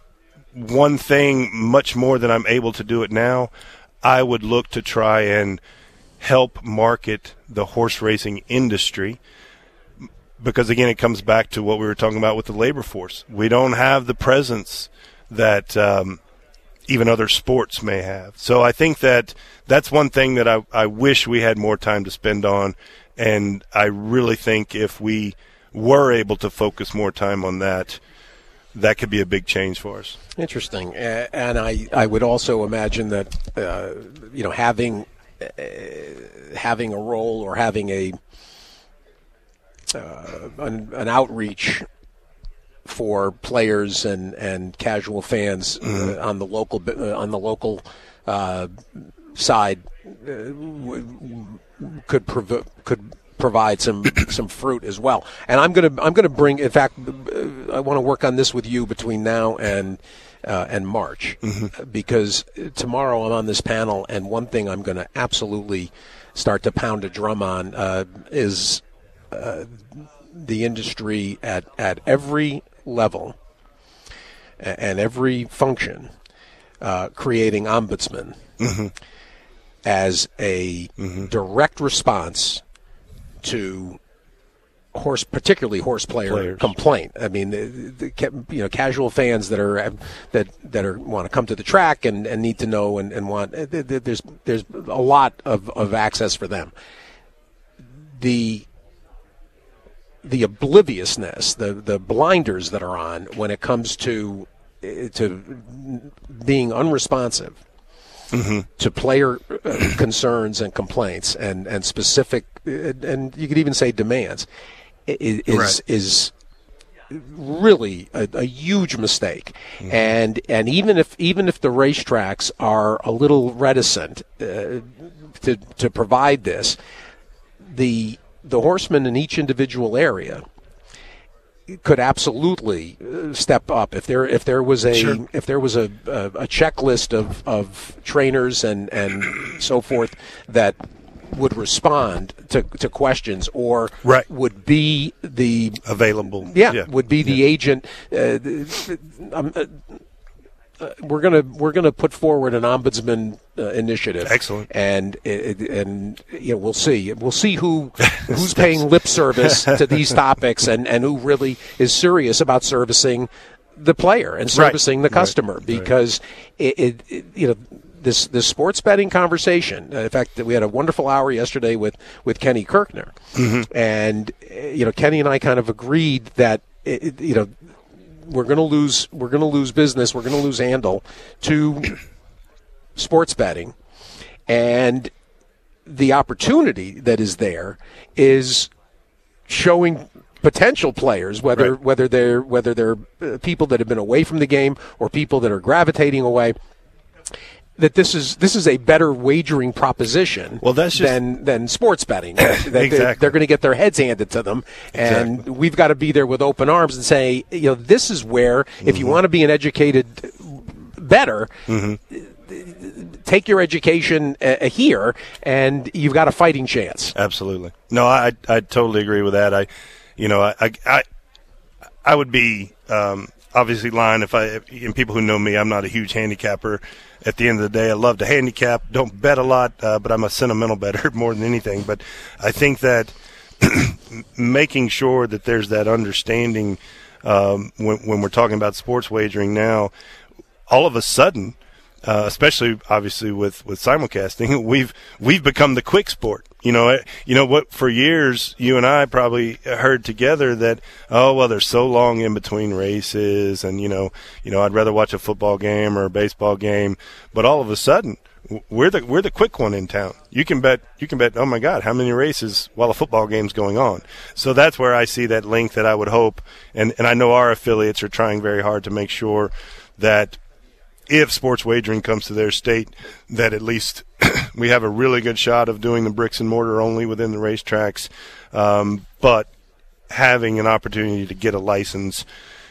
one thing much more than I'm able to do it now, I would look to try and help market the horse racing industry, because, again, it comes back to what we were talking about with the labor force. We don't have the presence that um, even other sports may have. So I think that that's one thing that I, I wish we had more time to spend on, and I really think if we were able to focus more time on that, that could be a big change for us. Interesting. Uh, and I, I would also imagine that, uh, you know, having uh, having a role or having a uh, an, an outreach for players and, and casual fans mm-hmm. uh, on the local uh, on the local uh, side uh, w- could prov- could provide some some fruit as well. And I'm gonna I'm gonna bring. In fact, I want to work on this with you between now and uh, and March, mm-hmm. because tomorrow I'm on this panel, and one thing I'm going to absolutely start to pound a drum on uh, is uh, the industry at at every level and every function, uh, creating ombudsmen mm-hmm. as a mm-hmm. direct response to horse, particularly horse player Players. complaint. I mean, the, the, you know, casual fans that are that that are want to come to the track and, and need to know and, and want. There's there's a lot of, of access for them. The the obliviousness, the the blinders that are on when it comes to to being unresponsive mm-hmm. to player uh, concerns and complaints and, and specific, and you could even say demands, is right. is really a, a huge mistake. Mm-hmm. And and even if even if the racetracks are a little reticent uh, to to provide this, the the horsemen in each individual area could absolutely step up if there if there was a sure. if there was a, a, a checklist of, of trainers and, and so forth that would respond to, to questions or right. would be the available yeah, yeah. would be the yeah. agent uh, um, uh, Uh, we're gonna we're gonna put forward an ombudsman uh, initiative. Excellent, and and, and you know, we'll see we'll see who who's paying lip service to these topics and, and who really is serious about servicing the player and servicing right. the customer right. because right. It, it, it you know this this sports betting conversation. In fact, we had a wonderful hour yesterday with, with Kenny Kirkner, mm-hmm. and you know Kenny and I kind of agreed that it, you know. We're going to lose. We're going to lose business. We're going to lose handle to sports betting, and the opportunity that is there is showing potential players, whether right. whether they're whether they're uh, people that have been away from the game or people that are gravitating away, that this is this is a better wagering proposition well, that's just, than than sports betting. that exactly. they're, they're going to get their heads handed to them, and exactly. we've got to be there with open arms and say, you know, this is where mm-hmm. if you want to be an educated better, mm-hmm. take your education uh, here, and you've got a fighting chance. Absolutely. No, I I totally agree with that. I, you know, I I I would be um, obviously lying if I and people who know me, I'm not a huge handicapper. At the end of the day, I love to handicap. Don't bet a lot, uh, but I'm a sentimental bettor more than anything. But I think that making sure that there's that understanding um, when, when we're talking about sports wagering now, all of a sudden, uh, especially obviously with, with simulcasting, we've we've become the quick sport. You know, you know what? For years, you and I probably heard together that, oh well, there's so long in between races, and you know, you know, I'd rather watch a football game or a baseball game. But all of a sudden, we're the we're the quick one in town. You can bet, you can bet. Oh my God, how many races while a football game's going on? So that's where I see that link that I would hope, and and I know our affiliates are trying very hard to make sure that if sports wagering comes to their state, that at least we have a really good shot of doing the bricks and mortar only within the racetracks, um, but having an opportunity to get a license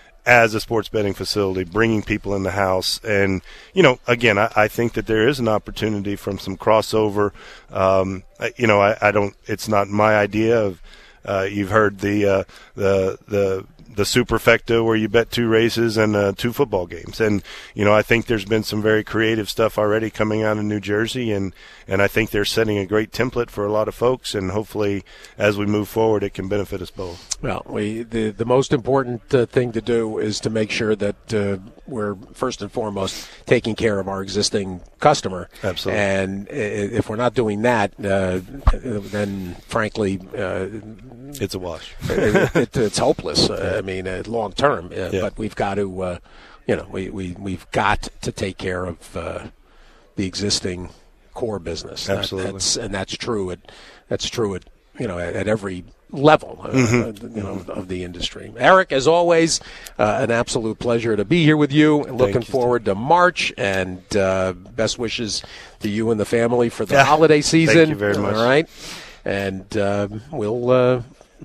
as a sports betting facility, bringing people in the house. And, you know, again, I, I think that there is an opportunity from some crossover. Um, you know, I, I don't – it's not my idea of uh, – you've heard the uh, the the – the superfecta where you bet two races and uh, two football games. And, you know, I think there's been some very creative stuff already coming out of New Jersey, and, and I think they're setting a great template for a lot of folks, and hopefully as we move forward it can benefit us both. Well, we the, the most important uh, thing to do is to make sure that uh, we're first and foremost taking care of our existing customer. Absolutely. And if we're not doing that, uh, then frankly, uh, it's a wash. it, it, it's hopeless. Uh, I mean, uh, long term. Uh, yeah. But we've got to, uh, you know, we, we we've got to take care of uh, the existing core business. Absolutely. That, that's, and that's true. At, that's true at you know at, at every level, uh, mm-hmm. you know, of the industry. Eric, as always, uh, an absolute pleasure to be here with you. And looking you, forward Steve. to March, and uh, best wishes to you and the family for the yeah. holiday season. Thank you very much. All right, and uh, we'll uh,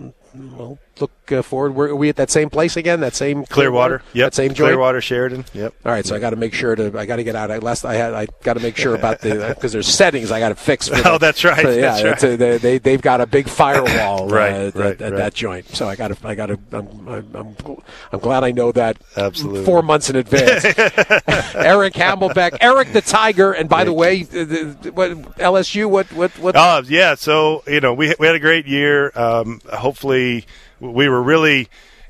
we'll look uh, forward. Were we at that same place again? That same Clearwater? Clearwater? Yep. That same joint? Clearwater, Sheridan. Yep. All right, so yep. I got to make sure to. I got to get out. I last I had. I got to make sure about the because there's settings I got to fix. For oh, the, that's right. For, yeah, that's right. that's a, they, they they've got a big firewall right, uh, right, at, right. at that joint. So I got to. I got to. I'm, I'm I'm glad I know that. Absolutely. Four months in advance. Eric Hamelbeck, Eric the Tiger, and by Thank the way, the, the, what L S U? What what what? Oh uh, yeah. So you know we we had a great year. Um, hopefully we were really.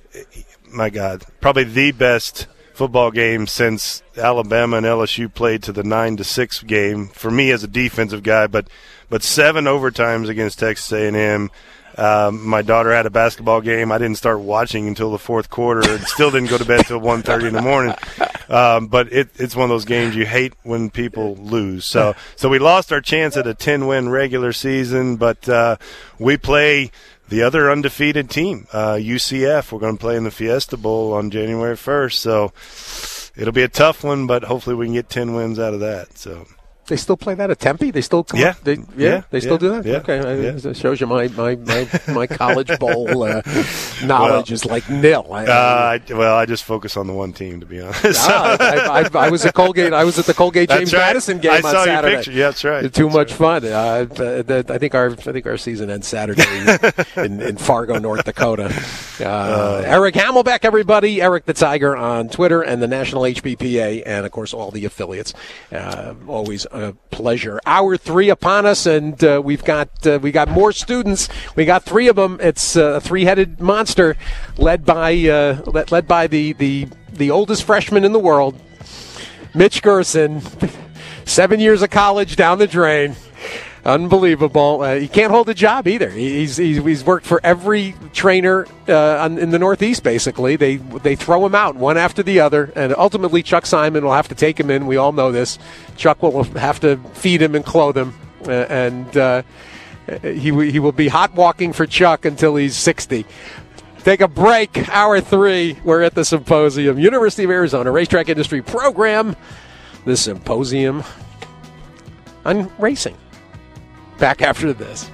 My God, probably the best football game since Alabama and L S U played to the nine to six game for me as a defensive guy. But but seven overtimes against Texas A and M. Um, my daughter had a basketball game. I didn't start watching until the fourth quarter. And still didn't go to bed until one thirty in the morning. Um, but it, it's one of those games you hate when people lose. So so we lost our chance at a ten-win regular season, but uh, we play the other undefeated team, uh, U C F. We're going to play in the Fiesta Bowl on January first. So it'll be a tough one, but hopefully we can get ten wins out of that. So. They still play that at Tempe? They still come yeah. up? They, yeah, yeah, they still yeah, do that? Yeah, okay, yeah. It shows you my, my, my, my college bowl uh, knowledge well, is like nil. I, uh, I, well, I just focus on the one team, to be honest. ah, I, I, I was at Colgate. I was at the Colgate James right. Madison game I on saw Saturday. Your picture. Yeah, that's right. Too that's much right. fun. Uh, I think our I think our season ends Saturday in, in Fargo, North Dakota. Uh, uh, Eric Hamelbeck, everybody. Eric the Tiger on Twitter and the National H B P A, and of course all the affiliates. Uh, always a pleasure. Hour three upon us, and uh, we've got uh, we got more students. We got three of them. It's a three-headed monster, led by uh, led, led by the, the the oldest freshman in the world, Mitch Gerson. Seven years of college down the drain. Unbelievable. Uh, he can't hold a job either. He's he's, he's worked for every trainer uh, on, in the Northeast, basically. They they throw him out one after the other, and ultimately Chuck Simon will have to take him in. We all know this. Chuck will have to feed him and clothe him, uh, and uh, he, he will be hot walking for Chuck until he's sixty. Take a break. Hour three. We're at the Symposium. University of Arizona Racetrack Industry Program. The Symposium on Racing. Back after this.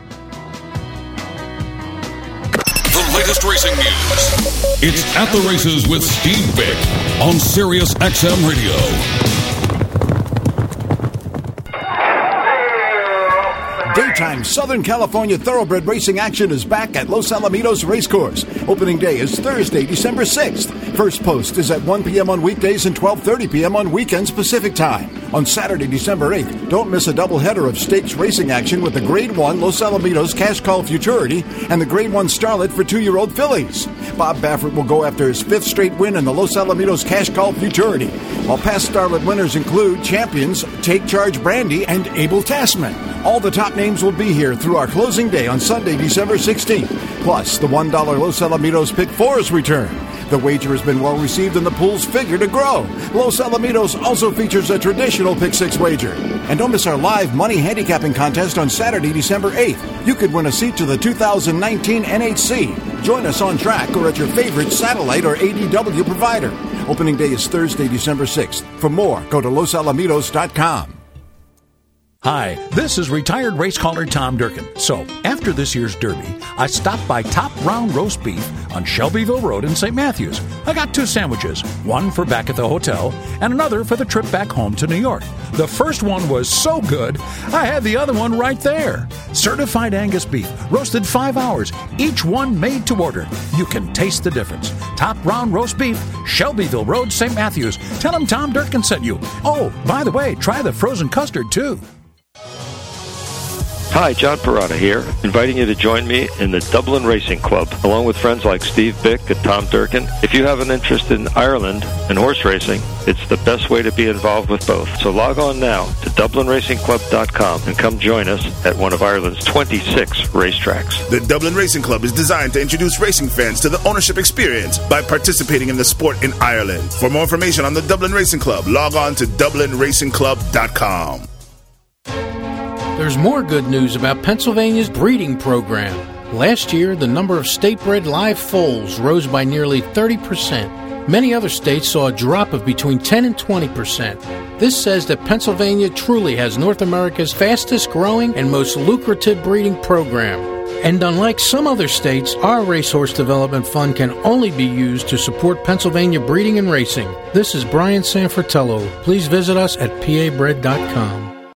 The latest racing news. It's At the Races with Steve Bick on Sirius X M Radio. Daytime Southern California thoroughbred racing action is back at Los Alamitos Racecourse. Opening day is Thursday, December sixth. First post is at one p.m. on weekdays and twelve thirty p.m. on weekends Pacific Time. On Saturday, December eighth, don't miss a doubleheader of stakes racing action with the Grade one Los Alamitos Cash Call Futurity and the Grade one Starlet for two-year-old fillies. Bob Baffert will go after his fifth straight win in the Los Alamitos Cash Call Futurity, while past Starlet winners include champions Take Charge Brandy and Abel Tasman. All the top names will be here through our closing day on Sunday, December sixteenth. Plus, the one dollar Los Alamitos Pick fours return. The wager has been well received and the pools figure to grow. Los Alamitos also features a traditional Pick six wager. And don't miss our live money handicapping contest on Saturday, December eighth. You could win a seat to the two thousand nineteen N H C. Join us on track or at your favorite satellite or A D W provider. Opening day is Thursday, December sixth. For more, go to los alamitos dot com. Hi, this is retired race caller Tom Durkin. So, after this year's Derby, I stopped by Top Round Roast Beef on Shelbyville Road in Saint Matthews. I got two sandwiches, one for back at the hotel and another for the trip back home to New York. The first one was so good, I had the other one right there. Certified Angus beef, roasted five hours, each one made to order. You can taste the difference. Top Round Roast Beef, Shelbyville Road, Saint Matthews. Tell them Tom Durkin sent you. Oh, by the way, try the frozen custard, too. Hi, John Parada here, inviting you to join me in the Dublin Racing Club, along with friends like Steve Bick and Tom Durkin. If you have an interest in Ireland and horse racing, it's the best way to be involved with both. So log on now to dublin racing club dot com and come join us at one of Ireland's twenty-six racetracks. The Dublin Racing Club is designed to introduce racing fans to the ownership experience by participating in the sport in Ireland. For more information on the Dublin Racing Club, log on to dublin racing club dot com. There's more good news about Pennsylvania's breeding program. Last year, the number of state-bred live foals rose by nearly thirty percent. Many other states saw a drop of between ten and twenty percent. This says that Pennsylvania truly has North America's fastest-growing and most lucrative breeding program. And unlike some other states, our Racehorse Development Fund can only be used to support Pennsylvania breeding and racing. This is Brian Sanfratello. Please visit us at p a bred dot com.